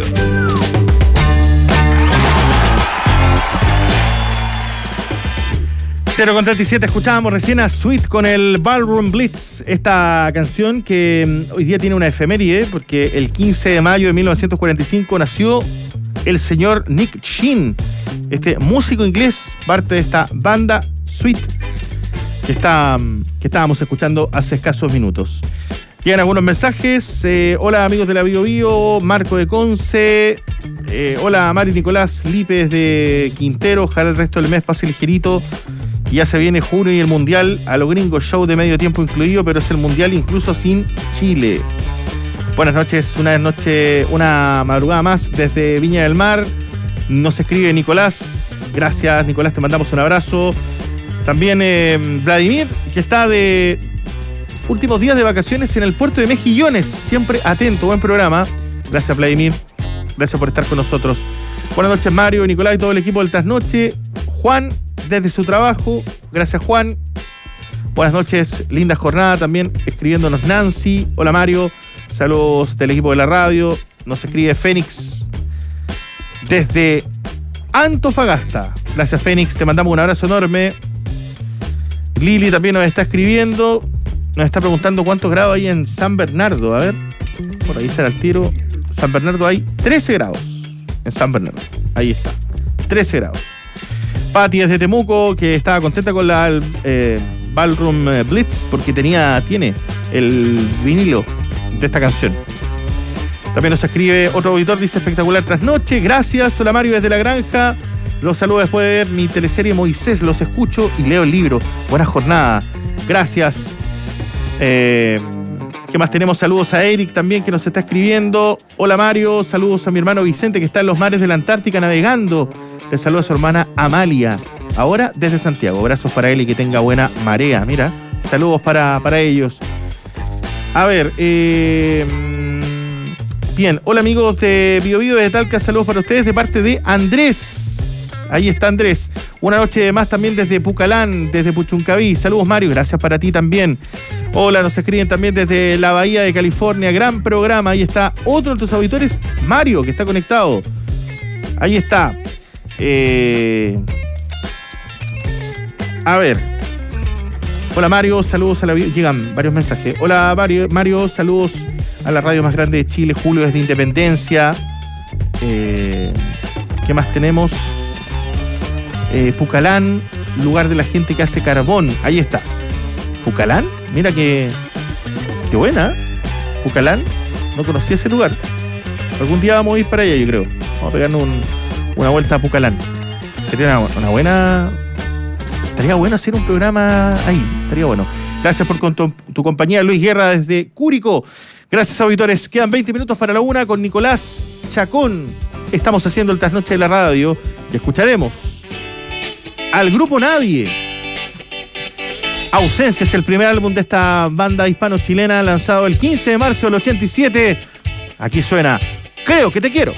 cero con treinta y siete, escuchábamos recién a Sweet con el Ballroom Blitz, esta canción que hoy día tiene una efeméride porque el quince de mayo de mil novecientos cuarenta y cinco nació el señor Nick Sheen, este músico inglés, parte de esta banda Sweet que, está, que estábamos escuchando hace escasos minutos. Llegan algunos mensajes. Eh, hola amigos de la Bio Bio, Marco de Conce. Eh, hola Mari Nicolás Lípez de Quintero. Ojalá el resto del mes pase ligerito. Y ya se viene junio y el Mundial a los gringos, show de medio tiempo incluido, pero es el Mundial incluso sin Chile. Buenas noches, una noche, una madrugada más desde Viña del Mar. Nos escribe Nicolás. Gracias Nicolás, te mandamos un abrazo. También eh, Vladimir, que está de últimos días de vacaciones en el puerto de Mejillones. Siempre atento, buen programa. Gracias Vladimir, gracias por estar con nosotros. Buenas noches Mario, Nicolás y todo el equipo del Trasnoche. Juan, desde su trabajo. Gracias Juan. Buenas noches, linda jornada también escribiéndonos Nancy. Hola Mario, saludos del equipo de la radio. Nos escribe Fénix desde Antofagasta. Gracias Fénix, te mandamos un abrazo enorme. Lili también nos está escribiendo. Nos está preguntando cuántos grados hay en San Bernardo. A ver, por ahí será el tiro. San Bernardo hay trece grados. En San Bernardo, ahí está, trece grados. Pati desde Temuco, que estaba contenta con la eh, Ballroom Blitz porque tenía, tiene el vinilo de esta canción. También nos escribe otro auditor, dice espectacular trasnoche. Gracias, hola Mario desde La Granja. Los saludo después de ver mi teleserie Moisés. Los escucho y leo el libro. Buena jornada. Gracias. Eh, ¿Qué más tenemos? Saludos a Eric también que nos está escribiendo. Hola Mario, saludos a mi hermano Vicente que está en los mares de la Antártica navegando. Le saludo a su hermana Amalia, ahora desde Santiago. Abrazos para él y que tenga buena marea. Mira, saludos para, para ellos. A ver, eh, bien, hola amigos de Bio Bio de Talca, saludos para ustedes de parte de Andrés. Ahí está Andrés. Una noche de más también desde Pucalán, desde Puchuncaví. Saludos Mario, gracias para ti también. Hola, nos escriben también desde la Bahía de California. Gran programa, ahí está otro de nuestros auditores, Mario, que está conectado. Ahí está. Eh, a ver. Hola Mario, saludos a la... Llegan varios mensajes. Hola Mario, Mario, saludos a la radio más grande de Chile, Julio desde Independencia. Eh, ¿Qué más tenemos? Eh, Pucalán, lugar de la gente que hace carbón. Ahí está. ¿Pucalán? Mira que... Qué buena. Pucalán. No conocía ese lugar. Algún día vamos a ir para allá, yo creo. Vamos a pegarnos un, una vuelta a Pucalán. Sería una, una buena... Estaría bueno hacer un programa ahí. Estaría bueno. Gracias por tu, tu compañía, Luis Guerra, desde Curicó. Gracias, auditores. Quedan veinte minutos para la una con Nicolás Chacón. Estamos haciendo el trasnoche de la radio y escucharemos al grupo Nadie. Ausencia es el primer álbum de esta banda hispano-chilena lanzado el quince de marzo del ochenta y siete. Aquí suena Creo que te quiero.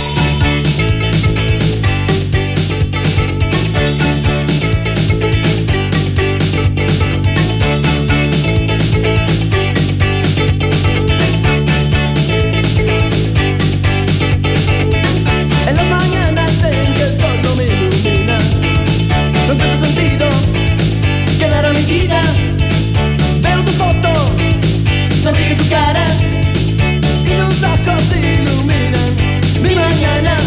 Sonríe tu cara y tus ojos iluminan mi mañana.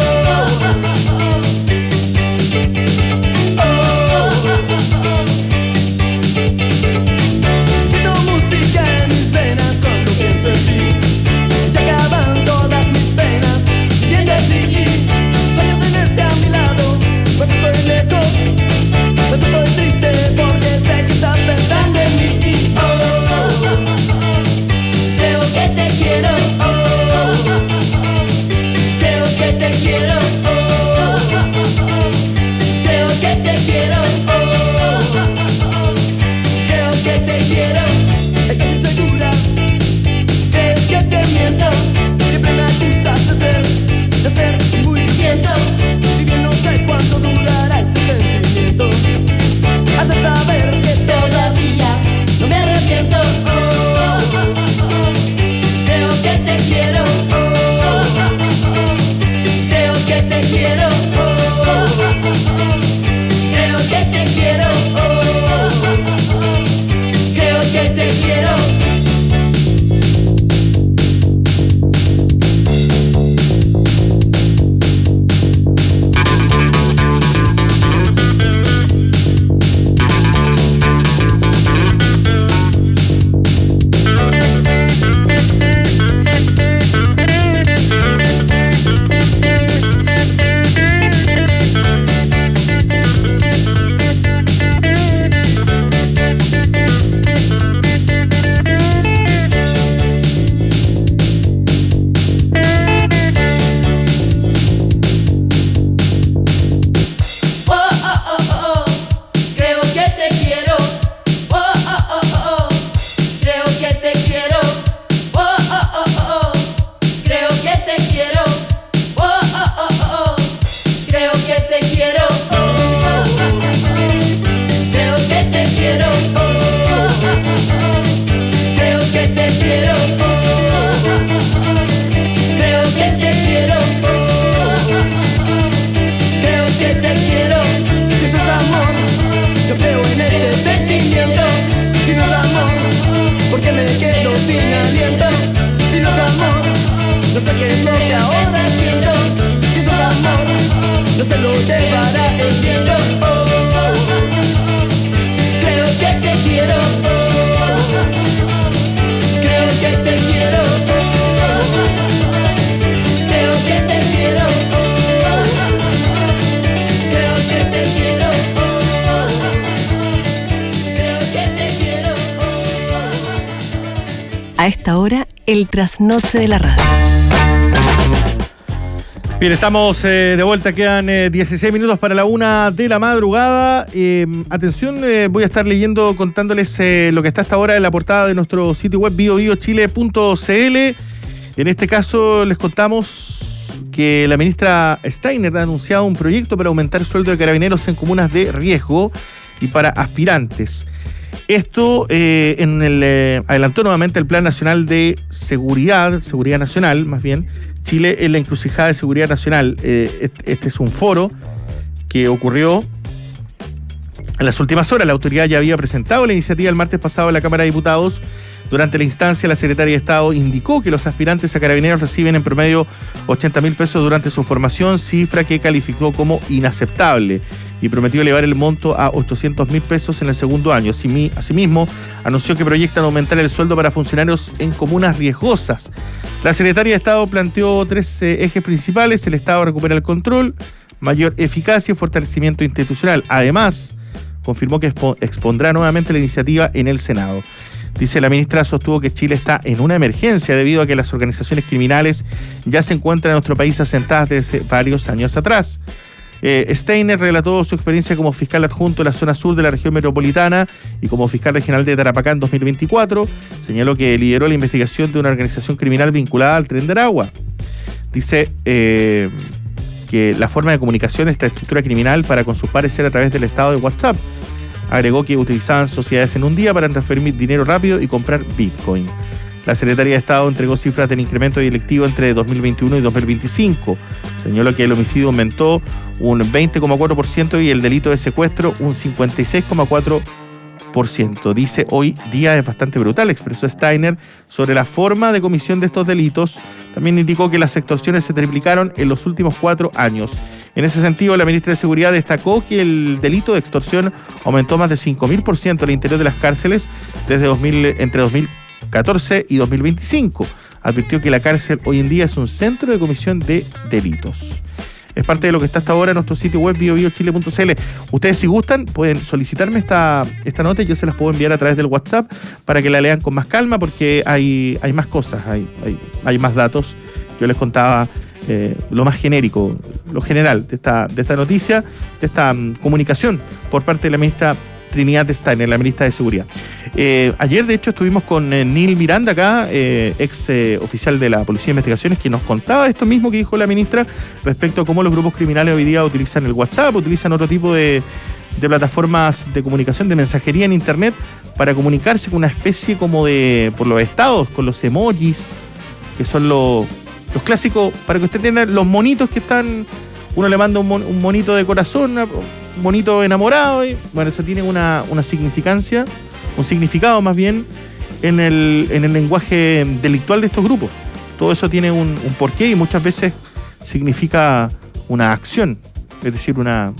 A esta hora, el trasnoche de la radio. Bien, estamos eh, de vuelta, quedan eh, dieciséis minutos para la una de la madrugada. Eh, atención, eh, voy a estar leyendo, contándoles eh, lo que está hasta ahora en la portada de nuestro sitio web bio bio chile punto c l. En este caso les contamos que la ministra Steiner ha anunciado un proyecto para aumentar el sueldo de carabineros en comunas de riesgo. y para aspirantes. Esto eh, en el, eh, adelantó nuevamente el Plan Nacional de Seguridad, Seguridad Nacional, más bien, Chile en la encrucijada de seguridad nacional. Eh, este es un foro que ocurrió en las últimas horas. La autoridad ya había presentado la iniciativa el martes pasado en la Cámara de Diputados. Durante la instancia, la Secretaría de Estado indicó que los aspirantes a carabineros reciben en promedio ochenta mil pesos durante su formación, cifra que calificó como inaceptable, y prometió elevar el monto a ochocientos mil pesos en el segundo año. Asimismo, anunció que proyectan aumentar el sueldo para funcionarios en comunas riesgosas. La Secretaría de Estado planteó tres eh, ejes principales: el Estado recupera el control, mayor eficacia y fortalecimiento institucional. Además, confirmó que expondrá nuevamente la iniciativa en el Senado. Dice, la ministra sostuvo que Chile está en una emergencia debido a que las organizaciones criminales ya se encuentran en nuestro país asentadas desde varios años atrás. Eh, Steiner relató su experiencia como fiscal adjunto de la zona sur de la región metropolitana y como fiscal regional de Tarapacá en dos mil veinticuatro. Señaló que lideró la investigación de una organización criminal vinculada al Tren de Aragua. Dice eh, que la forma de comunicación de esta estructura criminal para con sus pares era a través del estado de WhatsApp. Agregó que utilizaban sociedades en un día para transferir dinero rápido y comprar Bitcoin. La Secretaría de Estado entregó cifras del incremento delictivo entre dos mil veintiuno y dos mil veinticinco. Señaló que el homicidio aumentó un veinte coma cuatro por ciento y el delito de secuestro un cincuenta y seis coma cuatro por ciento. Dice, hoy día es bastante brutal, expresó Steiner sobre la forma de comisión de estos delitos. También indicó que las extorsiones se triplicaron en los últimos cuatro años. En ese sentido, la ministra de Seguridad destacó que el delito de extorsión aumentó más de cinco mil por ciento al interior de las cárceles desde dos mil, entre dos mil catorce y dos mil veinticinco. Advirtió que la cárcel hoy en día es un centro de comisión de delitos. Es parte de lo que está hasta ahora en nuestro sitio web bio bio chile punto c l. Ustedes, si gustan, pueden solicitarme esta, esta nota y yo se las puedo enviar a través del WhatsApp para que la lean con más calma, porque hay, hay más cosas, hay, hay, hay más datos. Yo les contaba eh, lo más genérico, lo general de esta, de esta noticia, de esta um, comunicación por parte de la ministra Trinidad Steiner, la ministra de Seguridad. Eh, ayer, de hecho, estuvimos con eh, Neil Miranda acá, eh, ex eh, oficial de la Policía de Investigaciones, que nos contaba esto mismo que dijo la ministra respecto a cómo los grupos criminales hoy día utilizan el WhatsApp, utilizan otro tipo de, de plataformas de comunicación, de mensajería en Internet, para comunicarse con una especie como de, por los estados, con los emojis, que son los, los clásicos, para que usted tenga los monitos que están, uno le manda un, mon, un monito de corazón, una, un monito enamorado, y bueno, eso tiene una, una significancia, un significado más bien en el, en el lenguaje delictual de estos grupos. Todo eso tiene un, un porqué y muchas veces significa una acción, es decir, una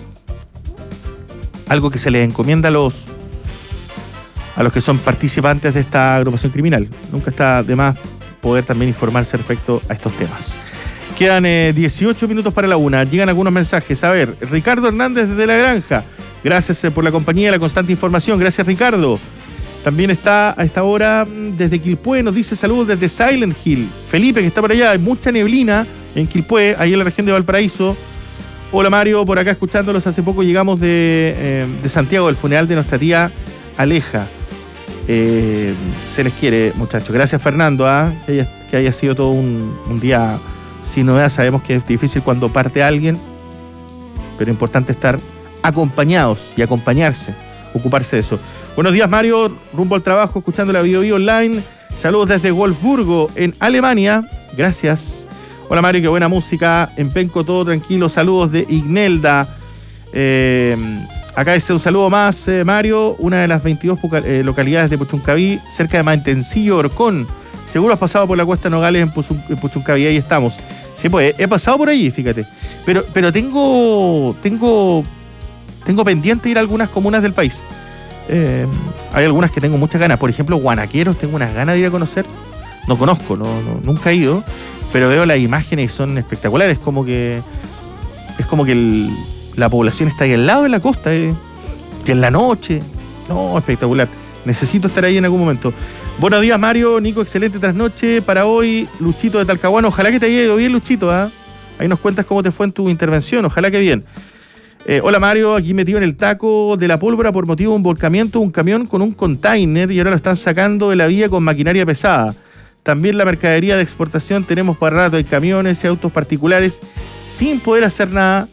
algo que se les encomienda a los a los que son participantes de esta agrupación criminal. Nunca está de más poder también informarse respecto a estos temas. Quedan eh, dieciocho minutos para la una. Llegan algunos mensajes. A ver, Ricardo Hernández desde La Granja. Gracias eh, por la compañía y la constante información. Gracias, Ricardo. También está a esta hora desde Quilpué. Nos dice saludos desde Silent Hill. Felipe, que está por allá. Hay mucha neblina en Quilpué, ahí en la región de Valparaíso. Hola, Mario. Por acá escuchándolos. Hace poco llegamos de, eh, de Santiago, del funeral de nuestra tía Aleja. Eh, se les quiere, muchachos. Gracias, Fernando. ¿eh? Que, haya, que haya sido todo un, un día sin novedad. Sabemos que es difícil cuando parte alguien, pero es importante estar acompañados y acompañarse, ocuparse de eso. Buenos días, Mario, rumbo al trabajo, escuchando la Bio Bio Online. Saludos desde Wolfsburgo, en Alemania. Gracias. Hola, Mario, qué buena música. En Penco todo tranquilo. Saludos de Ignelda. Eh, acá dice un saludo más, eh, Mario. Una de las veintidós eh, localidades de Puchuncaví, cerca de Mantencillo, Orcón. Seguro has pasado por la Cuesta Nogales en, Puchun, en Puchuncaví, ahí estamos. Sí, pues he pasado por allí, fíjate. Pero, pero tengo, tengo, tengo pendiente ir a algunas comunas del país. Eh, hay algunas que tengo muchas ganas. Por ejemplo, Guanaqueros, tengo unas ganas de ir a conocer. No conozco, no, no, nunca he ido, pero veo las imágenes y son espectaculares. Como que es como que el, la población está ahí al lado de la costa, eh, que en la noche. No, espectacular. Necesito estar ahí en algún momento. Buenos días, Mario, Nico, excelente trasnoche para hoy. Luchito de Talcahuano, ojalá que te haya ido bien, Luchito. ¿eh? Ahí nos cuentas cómo te fue en tu intervención, ojalá que bien. Eh, hola, Mario, aquí metido en el taco de la pólvora por motivo de un volcamiento, un camión con un container y ahora lo están sacando de la vía con maquinaria pesada. También la mercadería de exportación tenemos para rato, hay camiones y autos particulares sin poder hacer nada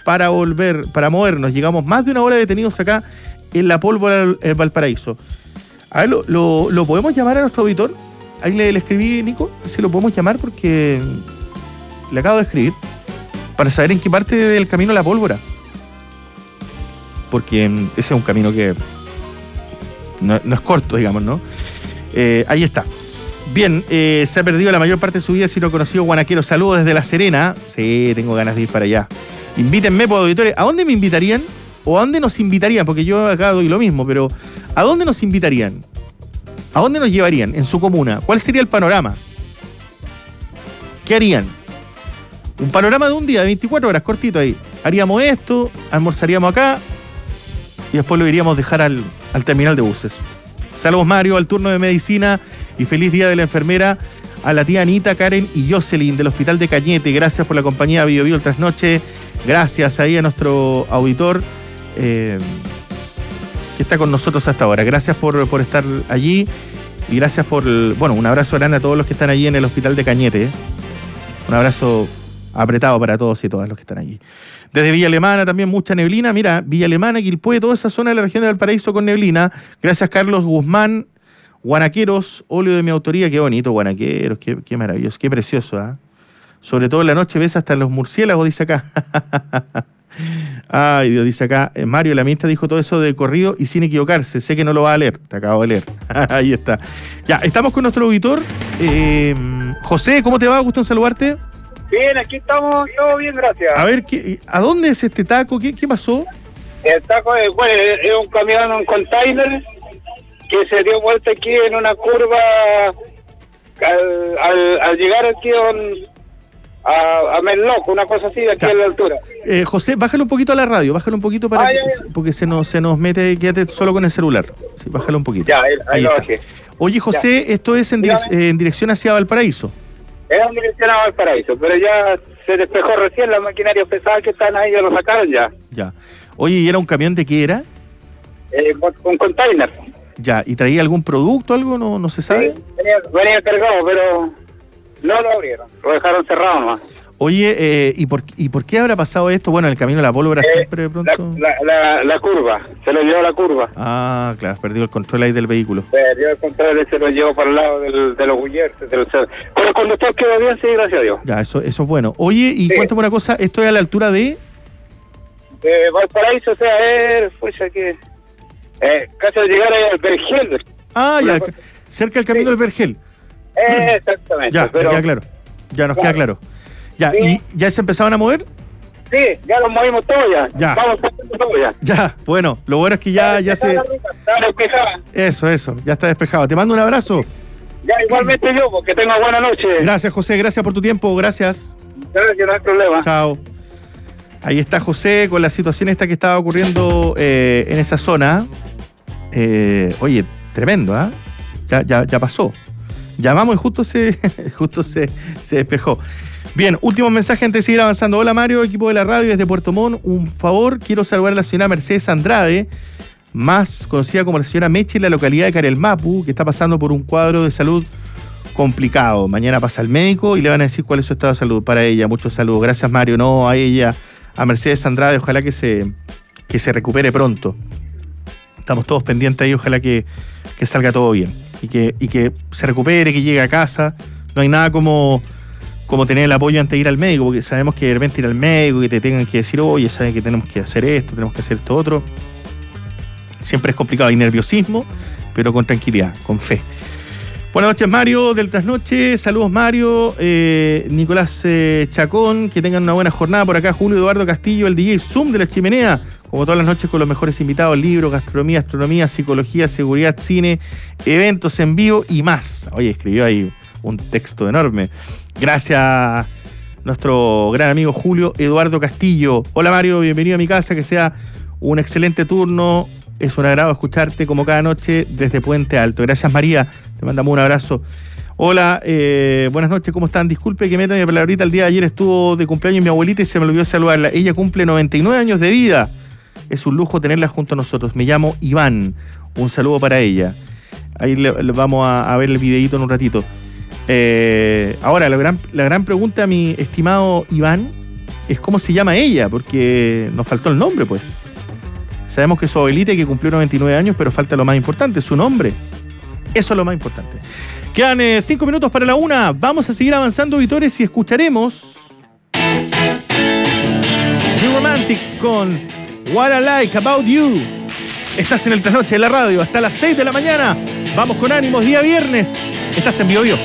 para volver, para movernos. Llegamos más de una hora detenidos acá en la pólvora del Valparaíso. A ver, ¿lo, lo, lo podemos llamar a nuestro auditor? Ahí le, le escribí, Nico, si lo podemos llamar porque le acabo de escribir para saber en qué parte del camino la pólvora. Porque ese es un camino que no, no es corto, digamos, ¿no? Eh, ahí está. Bien, eh, se ha perdido la mayor parte de su vida si no ha conocido Guanaquero. Saludos desde La Serena. Sí, tengo ganas de ir para allá. Invítenme por auditores. ¿A dónde me invitarían? ¿O a dónde nos invitarían? Porque yo acá doy lo mismo, pero ¿a dónde nos invitarían? ¿A dónde nos llevarían en su comuna? ¿Cuál sería el panorama? ¿Qué harían? Un panorama de un día, de veinticuatro horas, cortito ahí. Haríamos esto, almorzaríamos acá y después lo iríamos a dejar al, al terminal de buses. Saludos, Mario, al turno de medicina y feliz día de la enfermera a la tía Anita, Karen y Jocelyn del Hospital de Cañete. Gracias por la compañía Bio Bio el Trasnoche. Gracias ahí a nuestro auditor eh, que está con nosotros hasta ahora. Gracias por, por estar allí y gracias por, el, bueno, un abrazo grande a todos los que están allí en el Hospital de Cañete. Un abrazo apretado para todos y todas los que están allí. Desde Villa Alemana también mucha neblina. Mira, Villa Alemana, Quilpué, toda esa zona de la región de Valparaíso con neblina. Gracias, Carlos Guzmán. Guanaqueros, óleo de mi autoría. Qué bonito, Guanaqueros. Qué, qué maravilloso, qué precioso. ¿eh? Sobre todo en la noche ves hasta los murciélagos, dice acá. Ay, Dios, dice acá. Mario, la ministra dijo todo eso de corrido y sin equivocarse. Sé que no lo va a leer. Te acabo de leer. Ahí está. Ya, estamos con nuestro auditor. Eh, José, ¿cómo te va? Gusto en saludarte. Bien, aquí estamos, todo bien, gracias. A ver, ¿qué, ¿a dónde es este taco? ¿Qué, qué pasó? El taco es, bueno, es un camión, un container que se dio vuelta aquí en una curva al, al, al llegar aquí a, a, a Menloc, una cosa así, aquí a la altura. Eh, José, bájale un poquito a la radio, bájale un poquito para ah, que, ya, ya. porque se nos, se nos mete, quédate solo con el celular. Sí, bájale un poquito. Ya, ahí, ahí, ahí lo está. bajé. Oye, José, Ya. esto es en, direc- eh, en dirección hacia Valparaíso. Era un dirección a Valparaíso, pero ya se despejó recién, las maquinarias pesadas que están ahí ya lo sacaron ya. Ya. Oye, ¿y era un camión de qué era? Eh, un container. Ya, ¿y traía algún producto, algo? No, no se sabe. Sí, venía, venía cargado, pero no lo abrieron, lo dejaron cerrado nomás. Oye, eh, ¿y, por, ¿y por qué habrá pasado esto? Bueno, el camino de la pólvora Eh, siempre de pronto... La, la, la, la curva, se lo llevó la curva. Ah, claro, perdió el control ahí del vehículo. Perdió el control, se lo llevó para el lado del, de los Gullerses. Del, pero el conductor quedó bien, sí, gracias a Dios. Ya, eso, eso es bueno. Oye, y Sí. cuéntame una cosa, ¿esto es a la altura de...? Eh, Valparaíso, o sea, es, pues aquí, eh, casi al llegar ahí al Vergel. Ah, ya, cerca del camino del Vergel. Eh, exactamente. Ya, pero, me queda claro. Ya nos Claro. queda claro. Ya, Sí. ¿y ya se empezaban a mover? Sí, ya los movimos todos ya. Ya. Vamos haciendo todo ya. Ya, bueno, lo bueno es que ya, ya se... Está despejada. Eso, eso, ya está despejado. Te mando un abrazo. Ya, igualmente yo, porque tenga buena noche. Gracias, José, gracias por tu tiempo, gracias. Gracias, no hay problema. Chao. Ahí está José con la situación esta que estaba ocurriendo eh, en esa zona. Eh, oye, tremendo, ¿ah? ¿eh? Ya, ya, ya pasó. Llamamos y justo se, justo se, se despejó. Bien, último mensaje antes de seguir avanzando. Hola Mario, equipo de la radio desde Puerto Montt. Un favor, quiero saludar a la señora Mercedes Andrade, más conocida como la señora Meche, en la localidad de Carelmapu, que está pasando por un cuadro de salud complicado. Mañana pasa al médico y le van a decir cuál es su estado de salud para ella. Muchos saludos. Gracias, Mario. No, a ella, a Mercedes Andrade, ojalá que se, que se recupere pronto. Estamos todos pendientes ahí, ojalá que, que salga todo bien y que, y que se recupere, que llegue a casa. No hay nada como, como tener el apoyo antes de ir al médico, porque sabemos que de repente ir al médico, que te tengan que decir, oye, sabes que tenemos que hacer esto, tenemos que hacer esto otro. Siempre es complicado, hay nerviosismo, pero con tranquilidad, con fe. Buenas noches, Mario, del Trasnoche. Saludos, Mario. Eh, Nicolás eh, Chacón, que tengan una buena jornada por acá. Julio Eduardo Castillo, el D J Zoom de la Chimenea, como todas las noches con los mejores invitados, libros, gastronomía, astronomía, psicología, seguridad, cine, eventos en vivo y más. Oye, escribió ahí un texto enorme. Gracias, nuestro gran amigo Julio Eduardo Castillo. Hola, Mario, bienvenido a mi casa, que sea un excelente turno. Es un agrado escucharte como cada noche desde Puente Alto. Gracias, María. Te mandamos un abrazo. Hola, eh, buenas noches, ¿cómo están? Disculpe que meta mi palabrita. El día de ayer estuvo de cumpleaños mi abuelita y se me olvidó saludarla. Ella cumple noventa y nueve años de vida. Es un lujo tenerla junto a nosotros. Me llamo Iván. Un saludo para ella. Ahí le, le vamos a, a ver el videíto en un ratito. Eh, ahora, la gran, la gran pregunta, mi estimado Iván, es cómo se llama ella, porque nos faltó el nombre, pues. Sabemos que su abuelita que cumplió noventa y nueve años, pero falta lo más importante, su nombre. Eso es lo más importante. Quedan eh, cinco minutos para la una. Vamos a seguir avanzando, auditores, y escucharemos The Romantics con What I Like About You. Estás en el trasnoche de la radio hasta las seis de la mañana. Vamos con ánimos, día viernes. Estás en Bio Bio.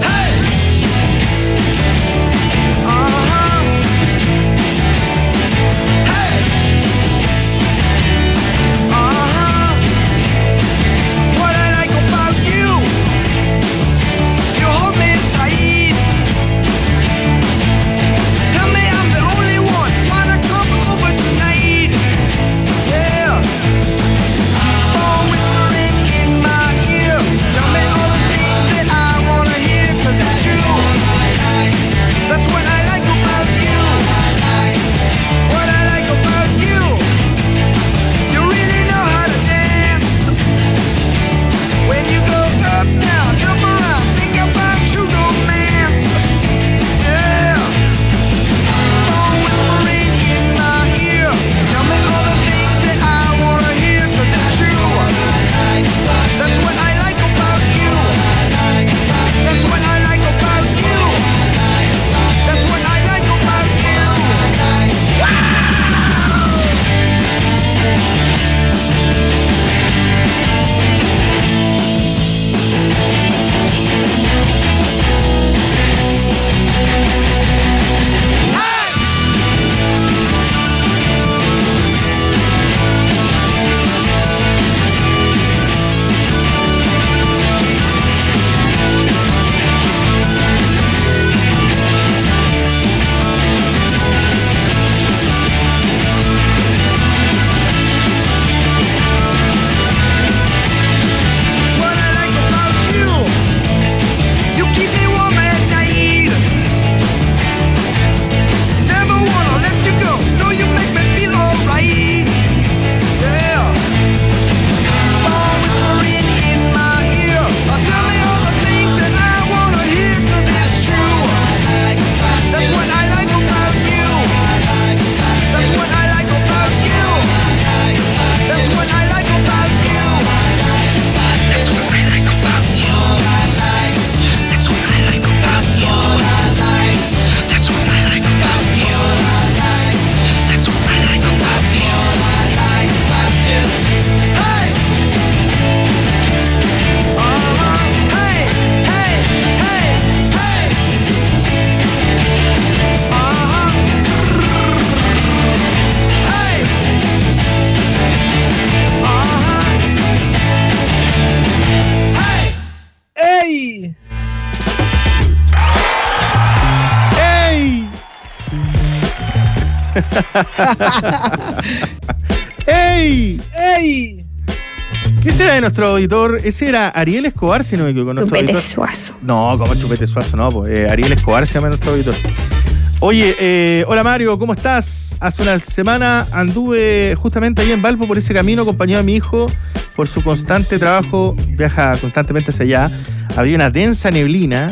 ¡Ey! ¡Ey! ¿Qué será de nuestro auditor? Ese era Ariel Escobar, si no me equivoco. Chupete auditor. Suazo. No, como Chupete Suazo, no. Pues, eh, Ariel Escobar se llama nuestro auditor. Oye, eh, hola Mario, ¿cómo estás? Hace una semana anduve justamente ahí en Valpo por ese camino acompañado a mi hijo por su constante trabajo. Viaja constantemente hacia allá. Había una densa neblina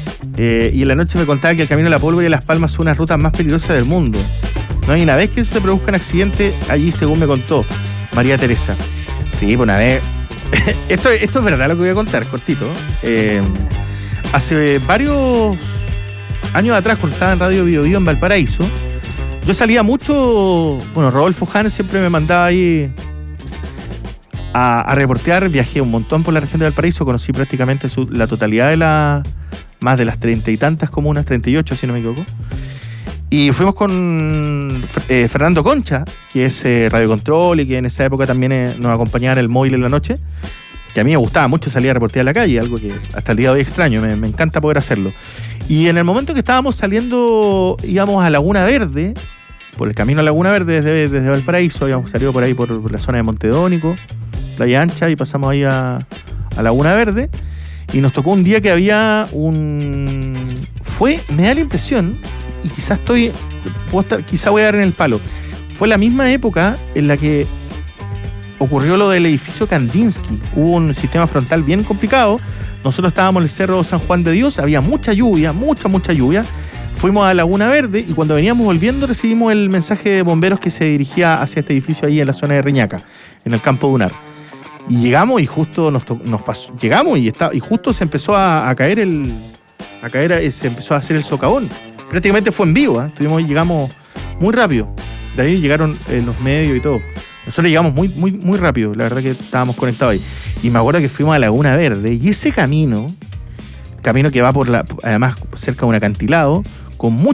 eh, y en la noche me contaba que el camino a La Pólvora y Las Palmas son unas rutas más peligrosas del mundo. No hay una vez que se produzca un accidente allí, según me contó María Teresa. Sí, pues una vez. esto, esto es verdad lo que voy a contar, cortito. Eh, hace varios años atrás, cuando estaba en Radio Bio Bio en Valparaíso, yo salía mucho. Bueno, Rodolfo Hahn siempre me mandaba ahí a, a reportear. Viajé un montón por la región de Valparaíso, conocí prácticamente su, la totalidad de las. Más de las treinta y tantas comunas, treinta y ocho si no me equivoco. Y fuimos con eh, Fernando Concha, que es eh, Radio Control y que en esa época también eh, nos acompañaba en el móvil en la noche, que a mí me gustaba mucho salir a reportear a la calle, algo que hasta el día de hoy extraño, me, me encanta poder hacerlo. Y en el momento que estábamos saliendo, íbamos a Laguna Verde, por el camino a Laguna Verde desde, desde Valparaíso, habíamos salido por ahí por, por la zona de Montedónico, Playa Ancha, y pasamos ahí a, a Laguna Verde, y nos tocó un día que había un... Fue, me da la impresión, y quizás estoy, puedo estar, quizá voy a dar en el palo, fue la misma época en la que ocurrió lo del edificio Kandinsky. Hubo un sistema frontal bien complicado. Nosotros estábamos en el Cerro San Juan de Dios, había mucha lluvia, mucha, mucha lluvia, Fuimos a Laguna Verde y cuando veníamos volviendo recibimos el mensaje de bomberos que se dirigía hacia este edificio ahí en la zona de Reñaca, en el campo dunar. Y llegamos y justo nos, to- nos pasó, llegamos y está, y justo se empezó a, a caer el, a caer, eh, se empezó a hacer el socavón. Prácticamente fue en vivo, ¿eh? Tuvimos, llegamos muy rápido. De ahí llegaron eh, los medios y todo. Nosotros llegamos muy, muy, muy rápido, la verdad que estábamos conectados ahí. Y me acuerdo que fuimos a Laguna Verde y ese camino, camino que va por la, además cerca de un acantilado, con mucho